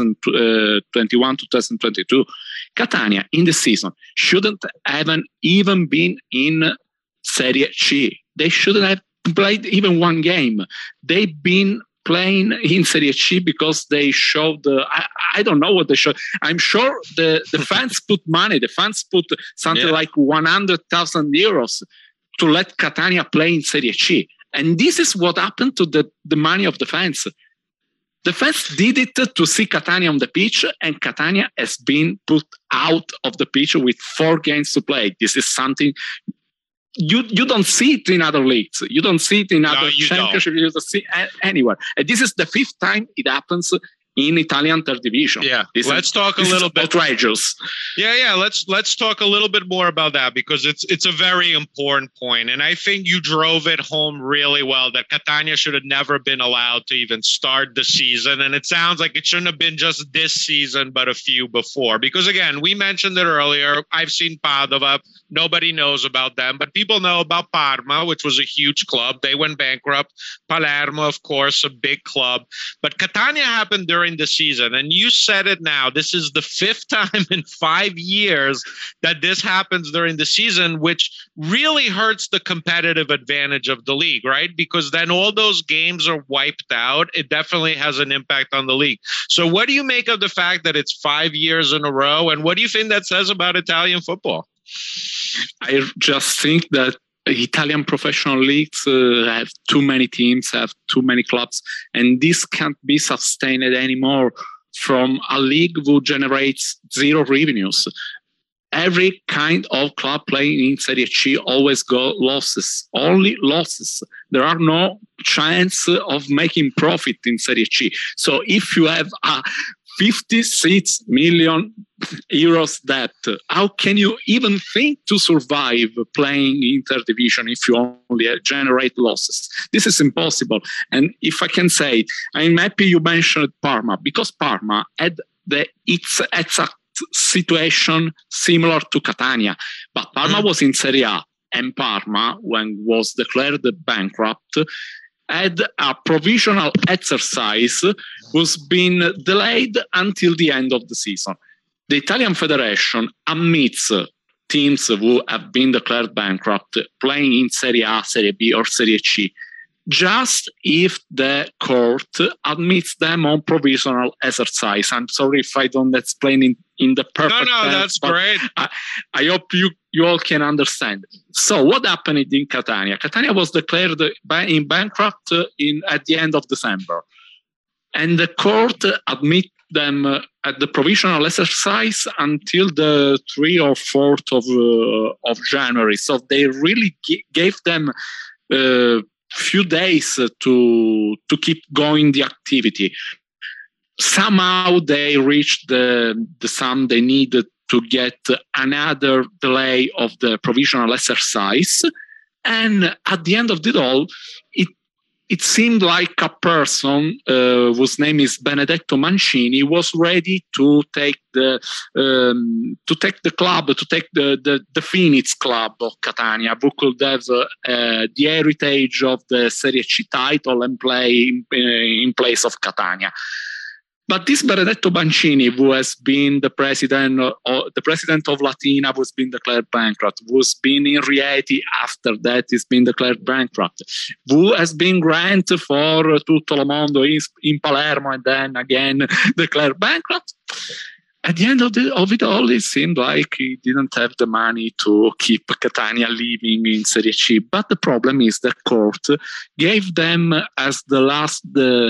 2021-2022. Catania in the season shouldn't have even been in Serie C. They shouldn't have played even one game. They've been playing in Serie C because they showed I don't know what they showed. I'm sure the fans put money. The fans put something like 100,000 euros to let Catania play in Serie C. And this is what happened to the money of the fans. The fans did it to see Catania on the pitch, and Catania has been put out of the pitch with 4 games to play. This is something you don't see it in other leagues. You don't see it in other championships. You don't see it anywhere. And this is the 5th time it happens in Italian Third Division. Yeah, let's talk a little bit. Outrageous. Yeah. Let's talk a little bit more about that, because it's a very important point, and I think you drove it home really well. That Catania should have never been allowed to even start the season, and it sounds like it shouldn't have been just this season, but a few before. Because again, we mentioned it earlier. I've seen Padova. Nobody knows about them, but people know about Parma, which was a huge club. They went bankrupt. Palermo, of course, a big club. But Catania happened during the season, and you said it now. This is the 5th time in 5 years that this happens during the season, which really hurts the competitive advantage of the league, right? Because then all those games are wiped out. It definitely has an impact on the league. So what do you make of the fact that it's 5 years in a row, and what do you think that says about Italian football? I just think that Italian professional leagues have too many teams, have too many clubs, and this can't be sustained anymore from a league who generates 0 revenues. Every kind of club playing in Serie C always go losses, only losses. There are no chance of making profit in Serie C. So if you have a 56 million euros debt, how can you even think to survive playing in Third Division if you only generate losses? This is impossible. And if I can say, I'm happy you mentioned Parma, because Parma had its exact situation similar to Catania. But Parma was in Serie A, and Parma, when was declared bankrupt, had a provisional exercise was been delayed until the end of the season. The Italian Federation admits teams who have been declared bankrupt playing in Serie A, Serie B, or Serie C, just if the court admits them on provisional exercise. I'm sorry if I don't explain in the perfect No, sense, that's great. I hope you all can understand. So what happened in Catania? Catania was declared in bankrupt at the end of December. And the court admit them at the provisional exercise until the 3rd or 4th of January. So they really gave them few days to keep going the activity. Somehow they reached the sum they needed to get another delay of the provisional exercise. And at the end of it all, it seemed like a person whose name is Benedetto Mancini was ready to take the club, to take the Phoenix club of Catania, who could have the heritage of the Serie C title and play in place of Catania. But this Benedetto Mancini, who has been the president of Latina, who has been declared bankrupt, who has been in Rieti after that, has been declared bankrupt, who has been granted for Tutto il Mondo in Palermo and then again declared bankrupt. At the end of it all, it seemed like he didn't have the money to keep Catania living in Serie C. But the problem is the court gave them as the last...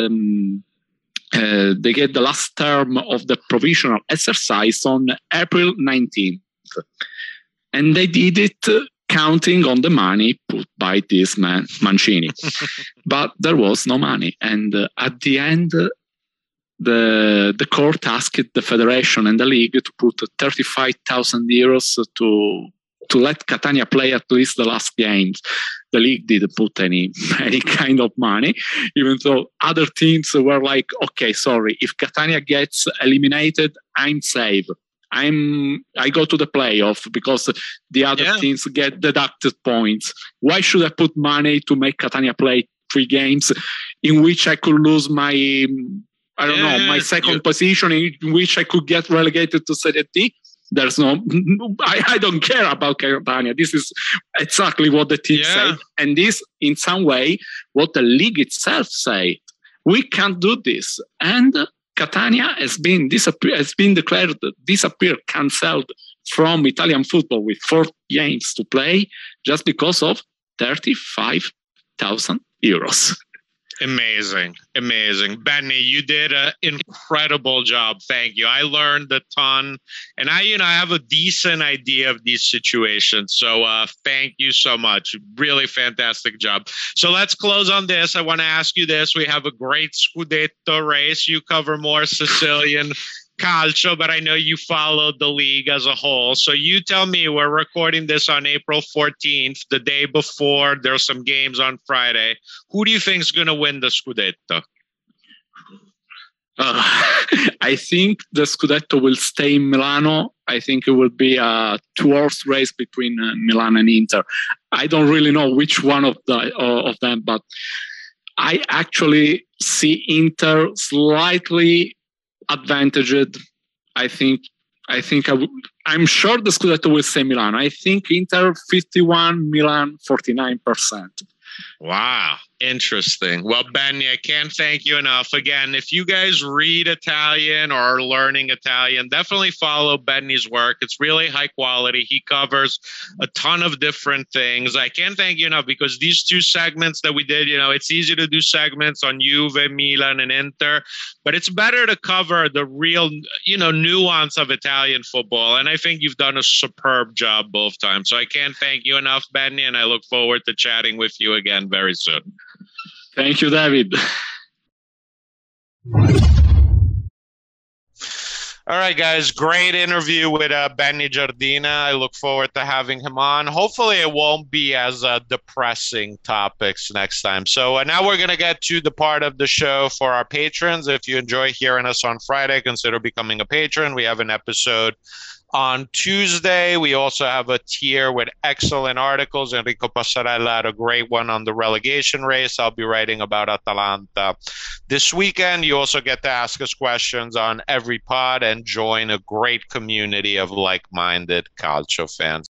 they get the last term of the provisional exercise on April 19th. And they did it counting on the money put by this man, Mancini. But there was no money. And at the end, the court asked the federation and the league to put 35,000 euros to let Catania play at least the last games. The league didn't put any kind of money, even though other teams were like, okay, sorry, if Catania gets eliminated, I'm safe. I go to the playoff because the other teams get deducted points. Why should I put money to make Catania play 3 games in which I could lose my, my second position, in which I could get relegated to Serie D? There's I don't care about Catania. This is exactly what the team said. And this, in some way, what the league itself said. We can't do this. And Catania has been declared disappeared, cancelled from Italian football with 4 games to play just because of 35,000 euros. Amazing. Benny, you did an incredible job. Thank you. I learned a ton, and I have a decent idea of these situations. So thank you so much. Really fantastic job. So let's close on this. I want to ask you this. We have a great Scudetto race. You cover more Sicilian calcio, but I know you followed the league as a whole. So you tell me, we're recording this on April 14th, the day before. There's some games on Friday. Who do you think is going to win the Scudetto? I think the Scudetto will stay in Milano. I think it will be a 2-horse race between Milan and Inter. I don't really know which one of them, but I actually see Inter slightly advantaged. I'm sure the Scudetto will stay Milan. I think Inter 51, Milan 49%. Wow. Interesting. Well, Benny, I can't thank you enough. Again, if you guys read Italian or are learning Italian, definitely follow Benny's work. It's really high quality. He covers a ton of different things. I can't thank you enough because these 2 segments that we did, it's easy to do segments on Juve, Milan, and Inter, but it's better to cover the real, nuance of Italian football. And I think you've done a superb job both times. So I can't thank you enough, Benny, and I look forward to chatting with you again very soon. Thank you, David. All right, guys. Great interview with Benny Giardina. I look forward to having him on. Hopefully it won't be as depressing topics next time. So now we're going to get to the part of the show for our patrons. If you enjoy hearing us on Friday, consider becoming a patron. We have an episode on Tuesday. We also have a tier with excellent articles. Enrico Passarella had a great one on the relegation race. I'll be writing about Atalanta this weekend. You also get to ask us questions on every pod and join a great community of like-minded calcio fans.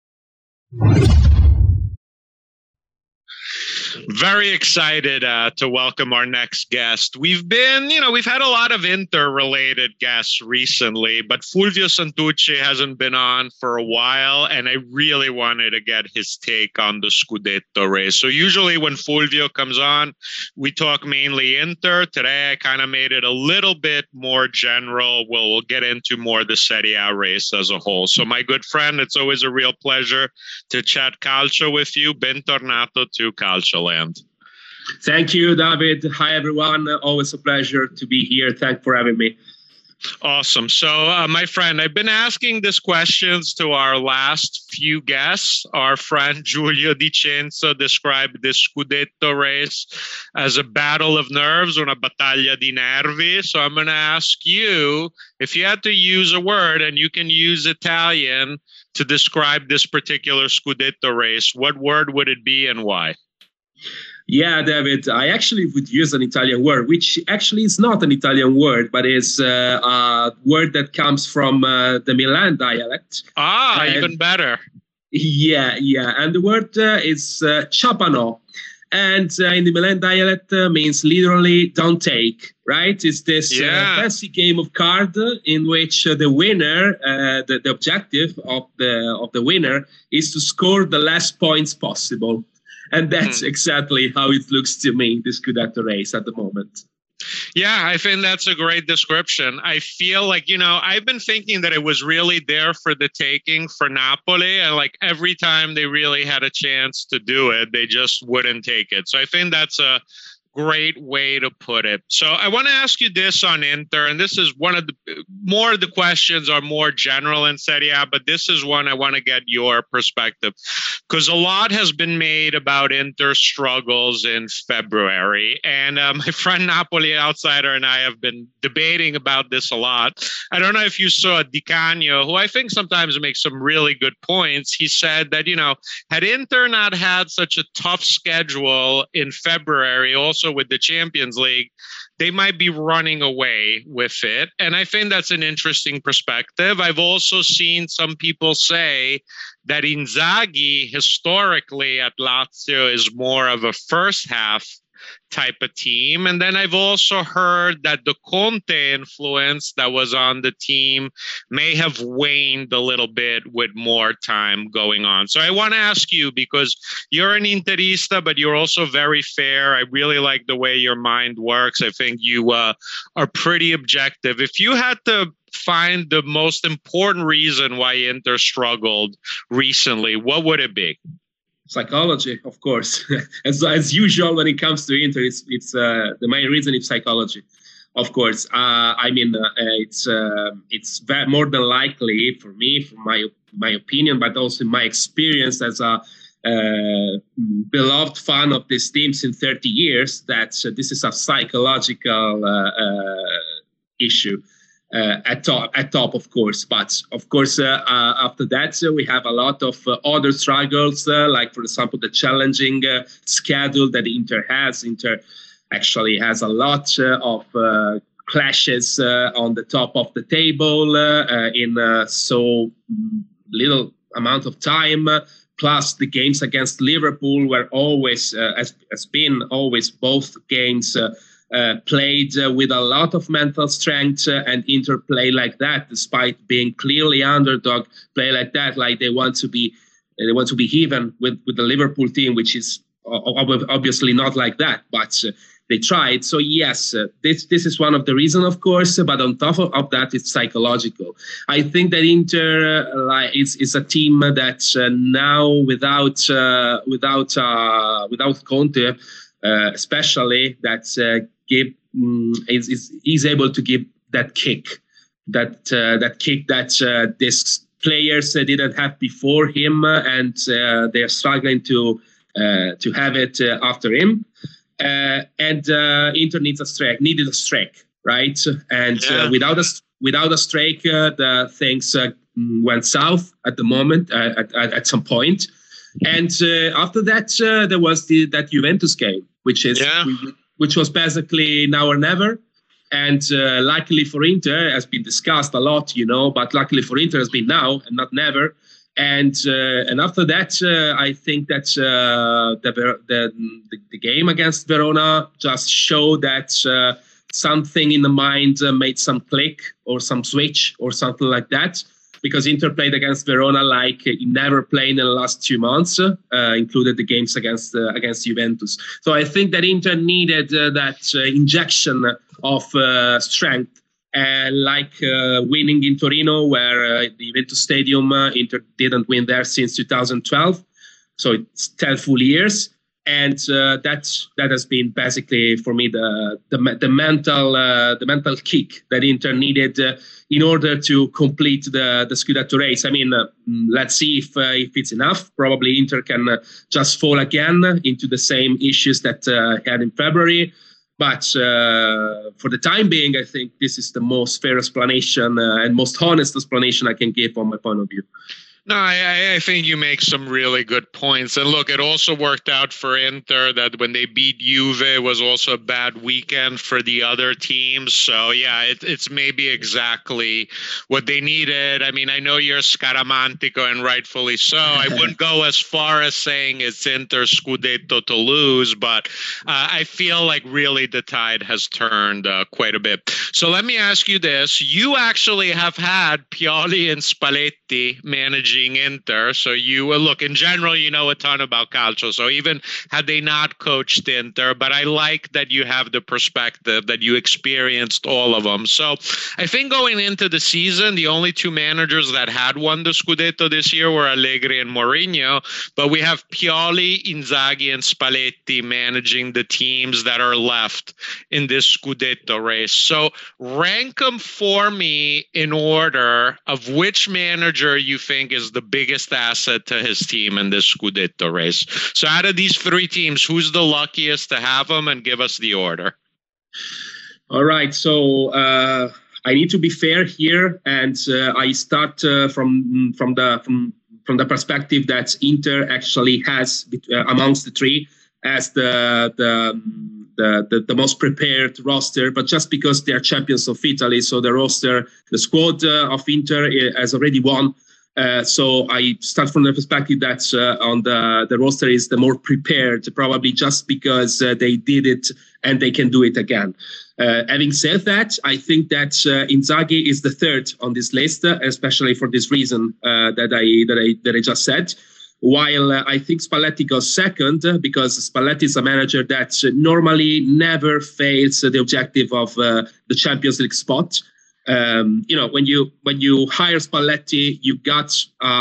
Very excited to welcome our next guest. We've had a lot of Inter-related guests recently, but Fulvio Santucci hasn't been on for a while, and I really wanted to get his take on the Scudetto race. So usually when Fulvio comes on, we talk mainly Inter. Today, I kind of made it a little bit more general. We'll get into more the Serie A race as a whole. So my good friend, it's always a real pleasure to chat calcio with you. Bentornato to Calcio Land. Thank you, David. Hi, everyone. Always a pleasure to be here. Thanks for having me. Awesome. So, my friend, I've been asking these questions to our last few guests. Our friend Giulio Di Cenzo described the Scudetto race as a battle of nerves, una battaglia di nervi. So I'm going to ask you, if you had to use a word, and you can use Italian to describe this particular Scudetto race, what word would it be and why? Yeah, David, I actually would use an Italian word, which actually is not an Italian word, but is a word that comes from the Milan dialect. Even better. Yeah. And the word is ciapano. And in the Milan dialect means literally don't take, right? It's this fancy game of card in which the winner, the objective of the winner is to score the less points possible. And that's exactly how it looks to me, this Scudetto race at the moment. Yeah, I think that's a great description. I feel like, I've been thinking that it was really there for the taking for Napoli. And every time they really had a chance to do it, they just wouldn't take it. So I think that's a great way to put it. So I want to ask you this on Inter, and this is one of the questions are more general in Serie A, but this is one I want to get your perspective, because a lot has been made about Inter's struggles in February. And my friend Napoli Outsider and I have been debating about this a lot. I don't know if you saw Di Canio, who I think sometimes makes some really good points. He said that, had Inter not had such a tough schedule in February, also with the Champions League, they might be running away with it. And I think that's an interesting perspective. I've also seen some people say that Inzaghi historically at Lazio is more of a first half type of team. And then I've also heard that the Conte influence that was on the team may have waned a little bit with more time going on. So I want to ask you, because you're an Interista, but you're also very fair. I really like the way your mind works. I think you are pretty objective. If you had to find the most important reason why Inter struggled recently, what would it be? Psychology, of course. as usual, when it comes to Inter, it's the main reason is psychology, of course. It's more than likely for me, from my opinion, but also my experience as a beloved fan of this team since 30 years, that this is a psychological issue. At top, of course. But of course, after that, we have a lot of other struggles, like, for example, the challenging schedule that Inter has. Inter actually has a lot of clashes on the top of the table in so little amount of time. Plus, the games against Liverpool were always, has been always both games played with a lot of mental strength, and Inter play like that, despite being clearly underdog, play like that, like they want to be even with the Liverpool team, which is obviously not like that, but they tried. So yes, this is one of the reasons, of course, but on top of that, it's psychological. I think that Inter is a team that now without Conte, especially, that is able to give that kick that these players didn't have before him, and they are struggling to have it after him. And Inter needed a strike, right? And without a strike, the things went south at the moment, at some point. And after that, there was that Juventus game, which was basically now or never. And luckily for Inter, has been discussed a lot, but luckily for Inter has been now and not never. And after that, I think that the game against Verona just showed that something in the mind made some click or some switch or something like that. Because Inter played against Verona like it never played in the last 2 months, included the games against Juventus. So I think that Inter needed that injection of strength, like winning in Torino, where the Juventus Stadium, Inter didn't win there since 2012. So it's 10 full years. And that has been basically for me the mental kick that Inter needed in order to complete the Scudetto race. I mean, let's see if it's enough. Probably Inter can just fall again into the same issues that had in February. But for the time being, I think this is the most fair explanation and most honest explanation I can give from my point of view. No, I think you make some really good points. And look, it also worked out for Inter that when they beat Juve, it was also a bad weekend for the other teams. So, yeah, it's maybe exactly what they needed. I mean, I know you're Scaramantico, and rightfully so. I wouldn't go as far as saying it's Inter Scudetto to lose, but I feel like really the tide has turned quite a bit. So let me ask you this. You actually have had Pioli and Spalletti managing managing Inter. So you look, in general, you know a ton about Calcio. So even had they not coached Inter, but I like that you have the perspective that you experienced all of them. So I think going into the season, the only two managers that had won the Scudetto this year were Allegri and Mourinho, but we have Pioli, Inzaghi, and Spalletti managing the teams that are left in this Scudetto race. So rank them for me in order of which manager you think is the biggest asset to his team in this Scudetto race. So out of these three teams, who's the luckiest to have them, and give us the order? All right. So I need to be fair here, and I start from the perspective that Inter actually has amongst the three as the most prepared roster, but just because they are champions of Italy, so the squad of Inter has already won. So I start from the perspective that on the roster is the more prepared, probably just because they did it and they can do it again. Having said that, I think that Inzaghi is the third on this list, especially for this reason that I just said. While I think Spalletti goes second, because Spalletti is a manager that normally never fails the objective of the Champions League spot. When you hire Spalletti, you got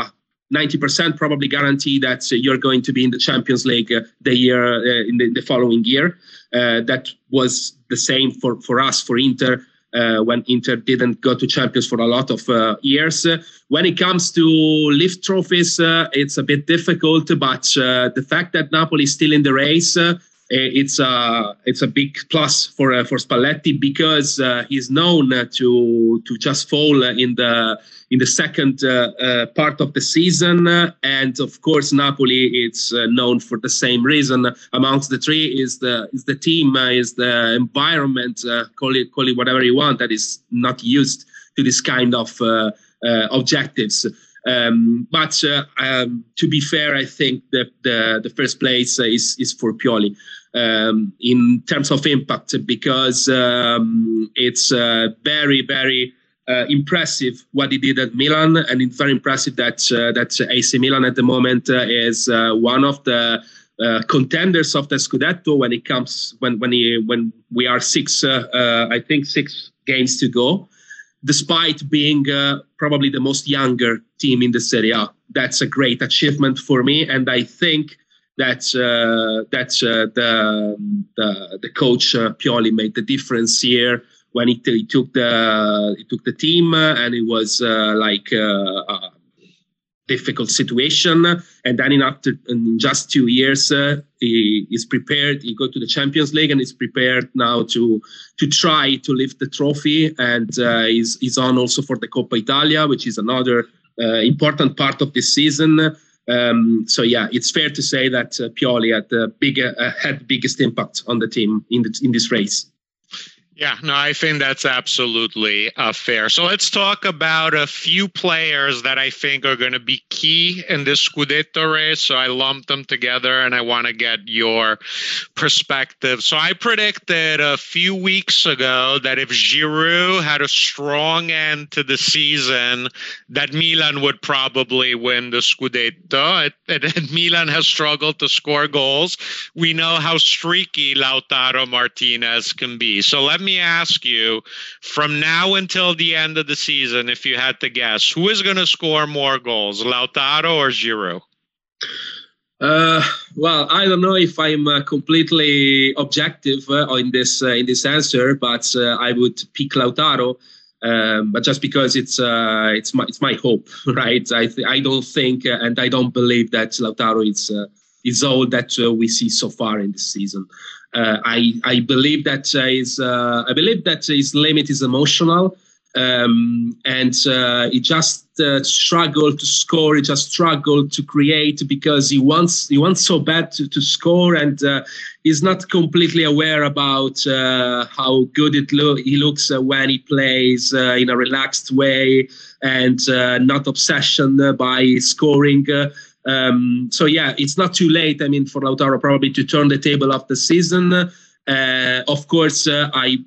90% probably guarantee that you're going to be in the Champions League in the following year. That was the same for us, for Inter, when Inter didn't go to Champions for a lot of years. When it comes to lift trophies, it's a bit difficult, but the fact that Napoli is still in the race, it's a big plus for Spalletti, because he's known to just fall in the second part of the season, and of course Napoli it's known for the same reason. Amongst the three is the team, is the environment, call it whatever you want, that is not used to this kind of objectives. But to be fair, I think the first place is for Pioli in terms of impact, because it's very, very impressive what he did at Milan, and it's very impressive that AC Milan at the moment is one of the contenders of the Scudetto when we are 6 games to go, despite being probably the most younger team in the Serie A. That's a great achievement for me, and I think that the coach Pioli made the difference here when he took the team, and it was like a difficult situation, and then in just 2 years he is prepared. He go to the Champions League and is prepared now to try to lift the trophy, and is on also for the Coppa Italia, which is another important part of this season. So yeah, it's fair to say that Pioli had the biggest impact on the team in this race. Yeah, no, I think that's absolutely fair. So let's talk about a few players that I think are going to be key in this Scudetto race. So I lumped them together, and I want to get your perspective. So I predicted a few weeks ago that if Giroud had a strong end to the season, that Milan would probably win the Scudetto. And Milan has struggled to score goals. We know how streaky Lautaro Martinez can be. So let me ask you, from now until the end of the season, if you had to guess, who is going to score more goals, Lautaro or Giroud? Well, I don't know if I'm completely objective in this answer, but I would pick Lautaro. But just because it's my hope, right? I don't think and I don't believe that Lautaro is all that we see so far in this season. I believe that his limit is emotional, and he just struggled to score. He just struggled to create because he wants so bad to score, and he's not completely aware about how good he looks when he plays in a relaxed way, and not obsession by scoring. So yeah, it's not too late. I mean, for Lautaro probably to turn the table of the season. Of course, I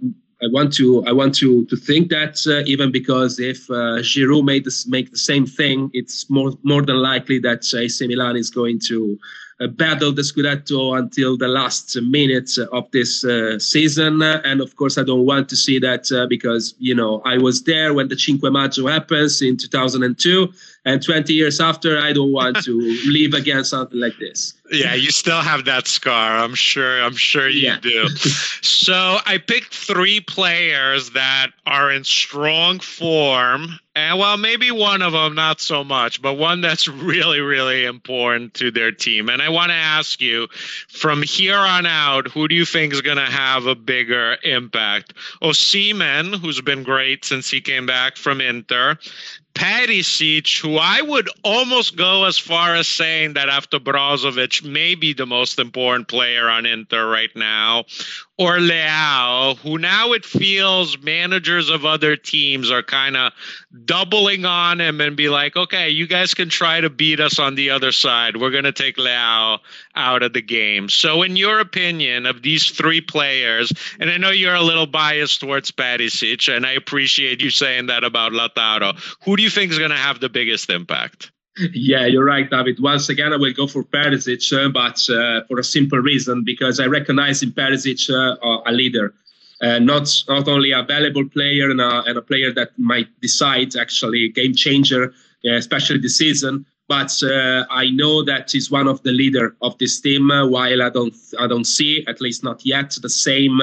want to think that even because if Giroud make the same thing, it's more than likely that AC Milan is going to battle the Scudetto until the last minutes of this season. And of course, I don't want to see that because, I was there when the Cinque Maggio happens in 2002. And 20 years after, I don't want to live again something like this. Yeah, you still have that scar. I'm sure you do. So I picked 3 players that are in strong form. And well, maybe one of them, not so much, but one that's really, really important to their team. And I want to ask you, from here on out, who do you think is going to have a bigger impact? Osimhen, who's been great since he came back from Inter. Perisic, who I would almost go as far as saying that after Brozovic may be the most important player on Inter right now, or Leao, who now it feels managers of other teams are kind of doubling on him and be like, okay, you guys can try to beat us on the other side. We're going to take Leao out of the game. So in your opinion of these 3 players, and I know you're a little biased towards Perisic, and I appreciate you saying that about Lautaro, who do you think is going to have the biggest impact? Yeah, you're right, David. Once again, I will go for Perisic, but for a simple reason, because I recognize in Perisic a leader, not only a valuable player and a player that might decide actually game changer, especially this season. But I know that he's one of the leader of this team. While I don't see, at least not yet, the same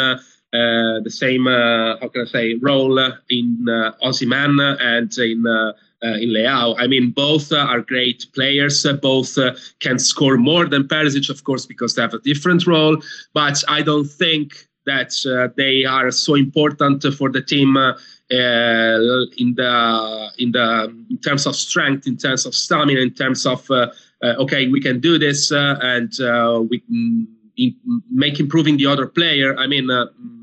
how can I say, role in Osimhen and in Leao. I mean, both are great players. Both can score more than Perisic, of course, because they have a different role. But I don't think that they are so important for the team in terms of strength, in terms of stamina, in terms of okay, we can do this and we can make improving the other player. I mean,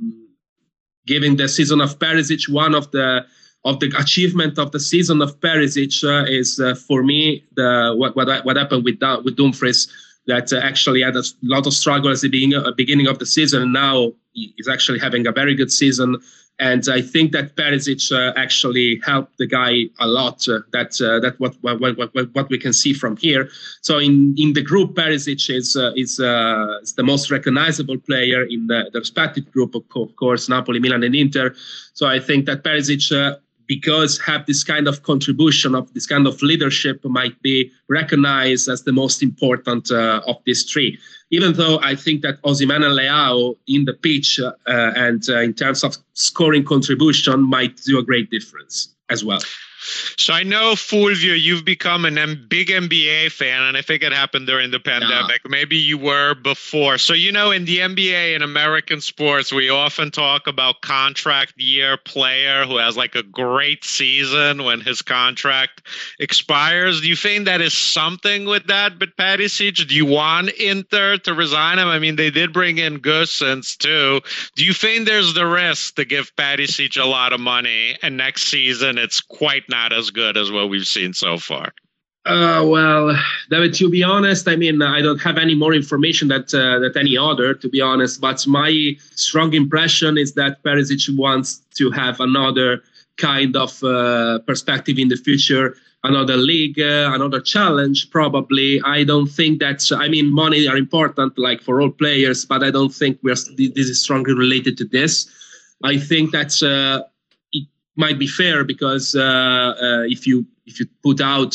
giving the season of Perisic, one of the achievement of the season of Perisic is for me what happened with Dumfries, that actually had a lot of struggles at the beginning of the season, and now he's actually having a very good season. And I think that Perisic actually helped the guy a lot. That's what we can see from here. So in the group, Perisic is the most recognizable player in the respective group, of course, Napoli, Milan, and Inter. So I think that Perisic, because have this kind of contribution, of this kind of leadership, might be recognized as the most important of these 3. Even though I think that Osimhen and Leao in the pitch and in terms of scoring contribution might do a great difference as well. So I know, Fulvio, you've become a big NBA fan, and I think it happened during the pandemic. Yeah. Maybe you were before. So, in the NBA, in American sports, we often talk about contract year player who has like a great season when his contract expires. Do you think that is something with that? But Perisic, do you want Inter to resign him? I mean, they did bring in Gosens too. Do you think there's the risk to give Perisic a lot of money and next season it's quite not as good as what we've seen so far? Well, David, to be honest, I mean, I don't have any more information that any other, to be honest. But my strong impression is that Perisic wants to have another kind of perspective in the future, another league, another challenge, probably. I don't think that, money are important, like for all players, but I don't think this is strongly related to this. I think that might be fair because if you put out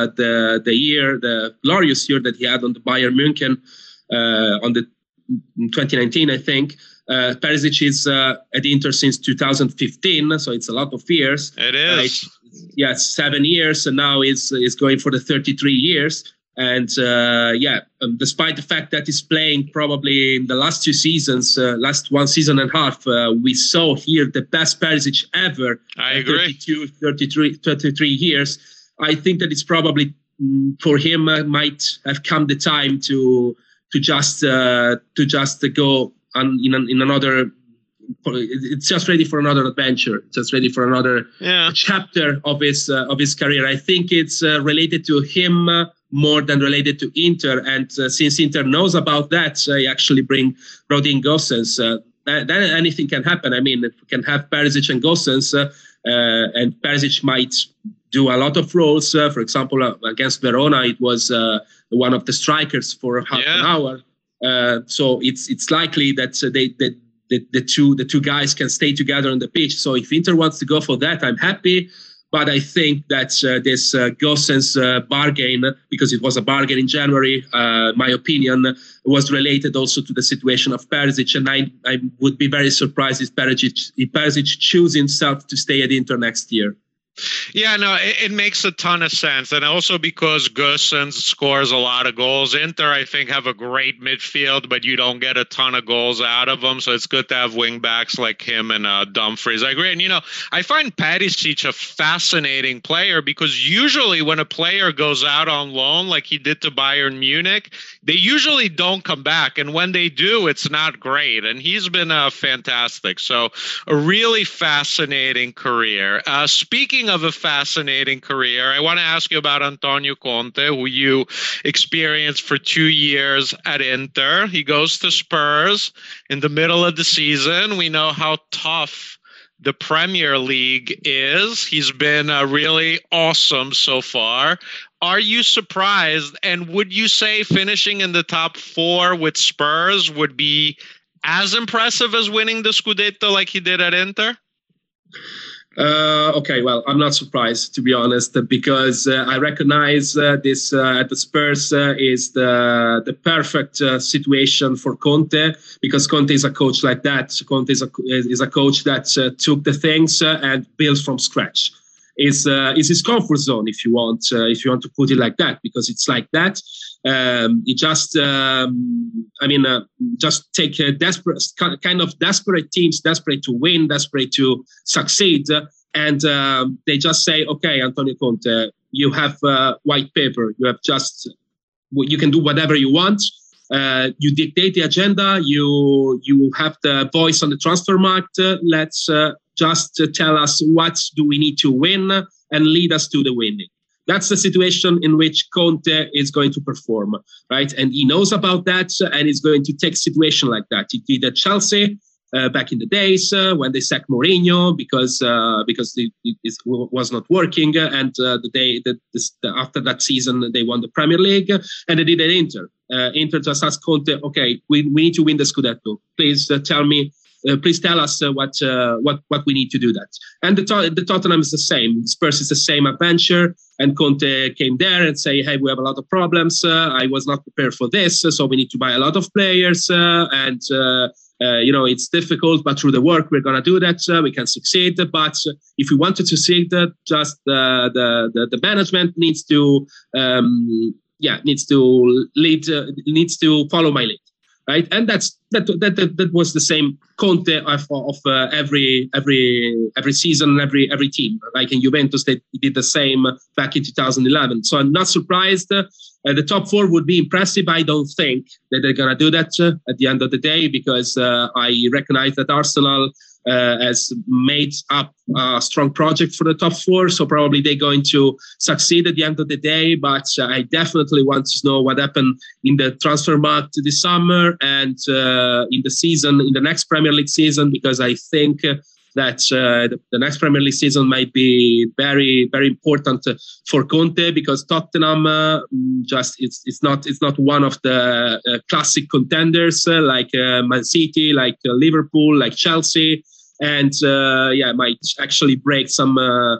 the glorious year that he had on the Bayern München on the 2019, I think Perisic is at Inter since 2015, so it's a lot of years. It is. Yes, 7 years, and now is going for the 33 years. And despite the fact that he's playing probably in the last 2 seasons, last 1 season and a half, we saw here the best Perisic ever. I agree. 33 years. I think that it's probably for him might have come the time to just go in another. It's just ready for another adventure. It's just ready for another chapter of his career. I think it's related to him more than related to Inter. And since Inter knows about that, I actually brought in Gosens. then anything can happen. I mean, we can have Perisic and Gosens, and Perisic might do a lot of roles. For example, against Verona, it was one of the strikers for half an hour. So it's likely that the two guys can stay together on the pitch. So if Inter wants to go for that, I'm happy. But I think that this Gosens bargain, because it was a bargain in January, my opinion, was related also to the situation of Perisic. And I would be very surprised if Perisic chooses himself to stay at Inter next year. Yeah, no, it makes a ton of sense. And also because Gosens scores a lot of goals. Inter, I think, have a great midfield, but you don't get a ton of goals out of them. So it's good to have wing backs like him and Dumfries. I agree. And, I find Perisic a fascinating player because usually when a player goes out on loan, like he did to Bayern Munich, they usually don't come back. And when they do, it's not great. And he's been fantastic. So a really fascinating career. Speaking of a fascinating career, I want to ask you about Antonio Conte, who you experienced for 2 years at Inter. He goes to Spurs in the middle of the season. We know how tough the Premier League is. He's been really awesome so far. Are you surprised? And would you say finishing in the top 4 with Spurs would be as impressive as winning the Scudetto like he did at Inter? Okay, well, I'm not surprised, to be honest, because I recognize this at the Spurs is the perfect situation for Conte, because Conte is a coach like that. Conte is a coach that took the things and built from scratch. Is his comfort zone, if you want to put it like that, because it's like that. It just, just take desperate teams, desperate to win, desperate to succeed, and they just say, okay, Antonio Conte, you have white paper, you can do whatever you want. You dictate the agenda. You have the voice on the transfer market. Let's just tell us what do we need to win and lead us to the winning. That's the situation in which Conte is going to perform, right? And he knows about that, and he's going to take situation like that. He did at Chelsea back in the days when they sacked Mourinho because it was not working, and after that season they won the Premier League, and they did at Inter. Inter just asked Conte, okay, we need to win the Scudetto. Please tell us what we need to do that. And the Tottenham is the same. Spurs is the same adventure. And Conte came there and say, hey, we have a lot of problems. I was not prepared for this, so we need to buy a lot of players. It's difficult, but through the work, we're going to do that. We can succeed. But if we want to succeed, just the management needs to needs to follow my lead. Right, and that was the same Conte of every season, every team. Like in Juventus, they did the same back in 2011. So I'm not surprised. The top 4 would be impressive. I don't think that they're gonna do that at the end of the day, because I recognize that Arsenal has made up a strong project for the top 4, so probably they're going to succeed at the end of the day. But I definitely want to know what happened in the transfer market this summer and in the next Premier League season, because I think that the next Premier League season might be very, very important for Conte, because Tottenham it's not one of the classic contenders like Man City, like Liverpool, like Chelsea. And might actually break some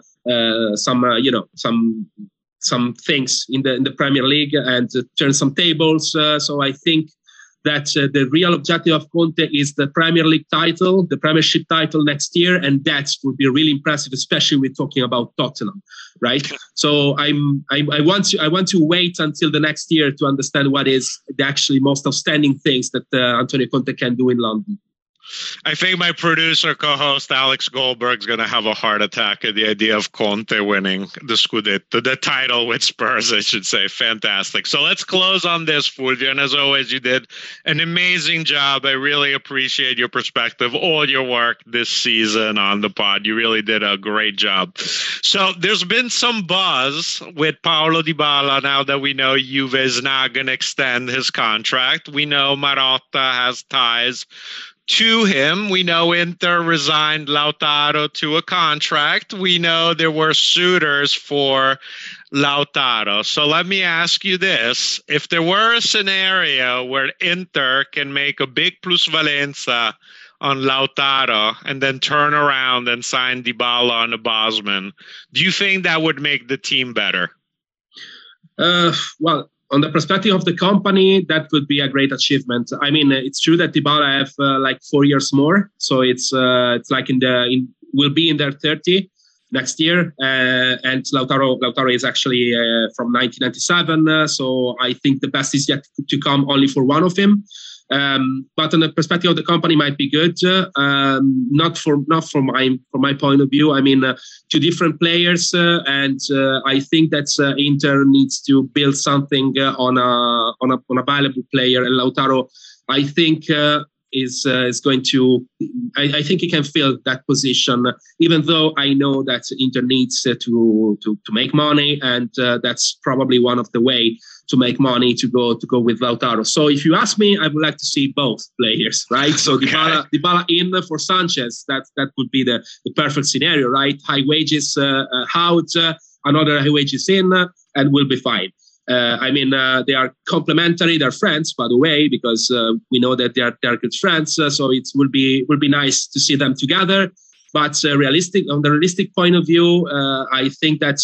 things in the Premier League and turn some tables. So I think that the real objective of Conte is the Premier League title, the Premiership title next year, and that would be really impressive, especially with talking about Tottenham, right? So I want to wait until the next year to understand what is the actually most outstanding things that Antonio Conte can do in London. I think my producer, co-host Alex Goldberg's going to have a heart attack at the idea of Conte winning the Scudetto, the title with Spurs, I should say. Fantastic. So let's close on this, Fulvio. And as always, you did an amazing job. I really appreciate your perspective, all your work this season on the pod. You really did a great job. So there's been some buzz with Paulo Dybala now that we know Juve is not going to extend his contract. We know Marotta has ties to him. We know Inter resigned Lautaro to a contract. We know there were suitors for Lautaro. So let me ask you this. If there were a scenario where Inter can make a big plusvalenza on Lautaro and then turn around and sign Dybala on the Bosman, do you think that would make the team better? Well, on the perspective of the company, that would be a great achievement. I mean, it's true that Dybala have like 4 years more, so it's like will be in their 30 next year, and Lautaro is actually from 1997. So I think the best is yet to come, only for one of him. But on the perspective of the company, might be good. Not from my point of view. I mean, two different players, and I think that Inter needs to build something on a valuable player. And Lautaro, I think, is going to. I think he can fill that position. Even though I know that Inter needs to make money, and that's probably one of the way to make money to go with Lautaro. So if you ask me, I would like to see both players, right? So okay. Dybala in for Sanchez, that would be the perfect scenario, right? High wages out, another high wages in, and we'll be fine. I mean, they are complementary. They're friends, by the way, because we know that they are good friends. So it will be nice to see them together. But on the realistic point of view, I think that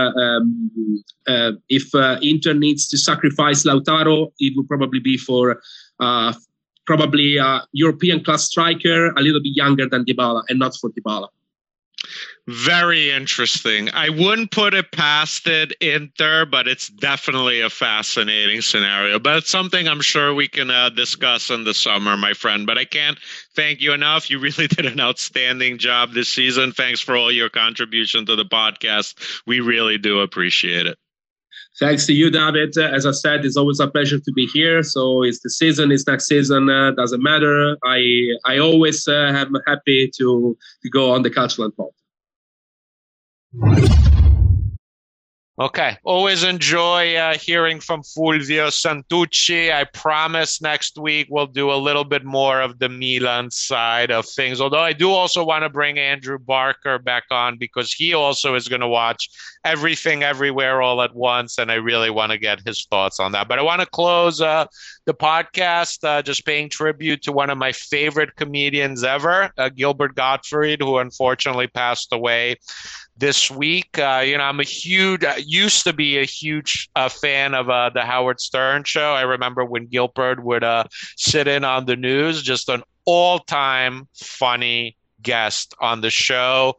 if Inter needs to sacrifice Lautaro, it will probably be for probably a European class striker, a little bit younger than Dybala, and not for Dybala. Very interesting. I wouldn't put it past it, Inter, but it's definitely a fascinating scenario. But it's something I'm sure we can discuss in the summer, my friend. But I can't thank you enough. You really did an outstanding job this season. Thanks for all your contribution to the podcast. We really do appreciate it. Thanks to you, David. As I said, it's always a pleasure to be here. So it's the season, it's next season, doesn't matter. I always am happy to go on the Cultural Pod. Okay. Always enjoy hearing from Fulvio Santucci. I promise next week we'll do a little bit more of the Milan side of things. Although I do also want to bring Andrew Barker back on because he also is going to watch Everything Everywhere All at Once. And I really want to get his thoughts on that. But I want to close the podcast just paying tribute to one of my favorite comedians ever, Gilbert Gottfried, who unfortunately passed away this week. I'm used to be a huge fan of the Howard Stern show. I remember when Gilbert would sit in on the news, just an all-time funny guest on the show.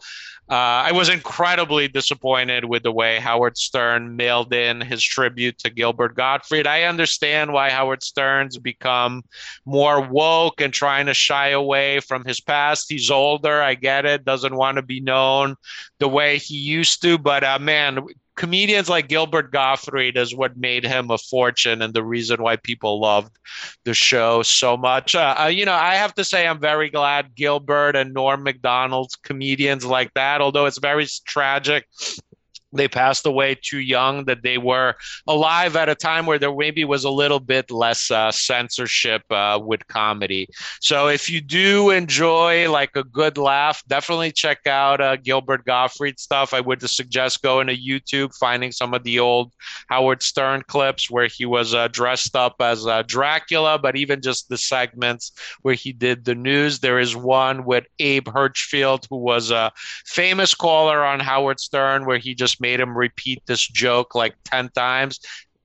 I was incredibly disappointed with the way Howard Stern mailed in his tribute to Gilbert Gottfried. I understand why Howard Stern's become more woke and trying to shy away from his past. He's older, I get it, doesn't want to be known the way he used to, but man, comedians like Gilbert Gottfried is what made him a fortune and the reason why people loved the show so much. I have to say I'm very glad Gilbert and Norm Macdonald's comedians like that, although it's very tragic they passed away too young, that they were alive at a time where there maybe was a little bit less censorship with comedy. So if you do enjoy like a good laugh, definitely check out Gilbert Gottfried stuff. I would suggest going to YouTube, finding some of the old Howard Stern clips where he was dressed up as Dracula, but even just the segments where he did the news. There is one with Abe Hirschfield, who was a famous caller on Howard Stern, where he just made him repeat this joke like 10 times.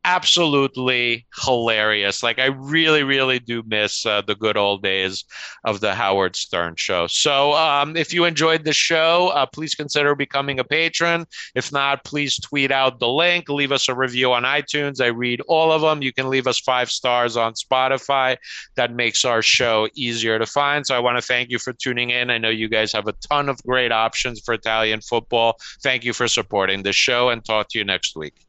Absolutely hilarious. Like, I really, really do miss the good old days of the Howard Stern show. So if you enjoyed the show, please consider becoming a patron. If not, please tweet out the link, leave us a review on iTunes. I read all of them. You can leave us 5 stars on Spotify. That makes our show easier to find. So I want to thank you for tuning in. I know you guys have a ton of great options for Italian football. Thank you for supporting the show, and talk to you next week.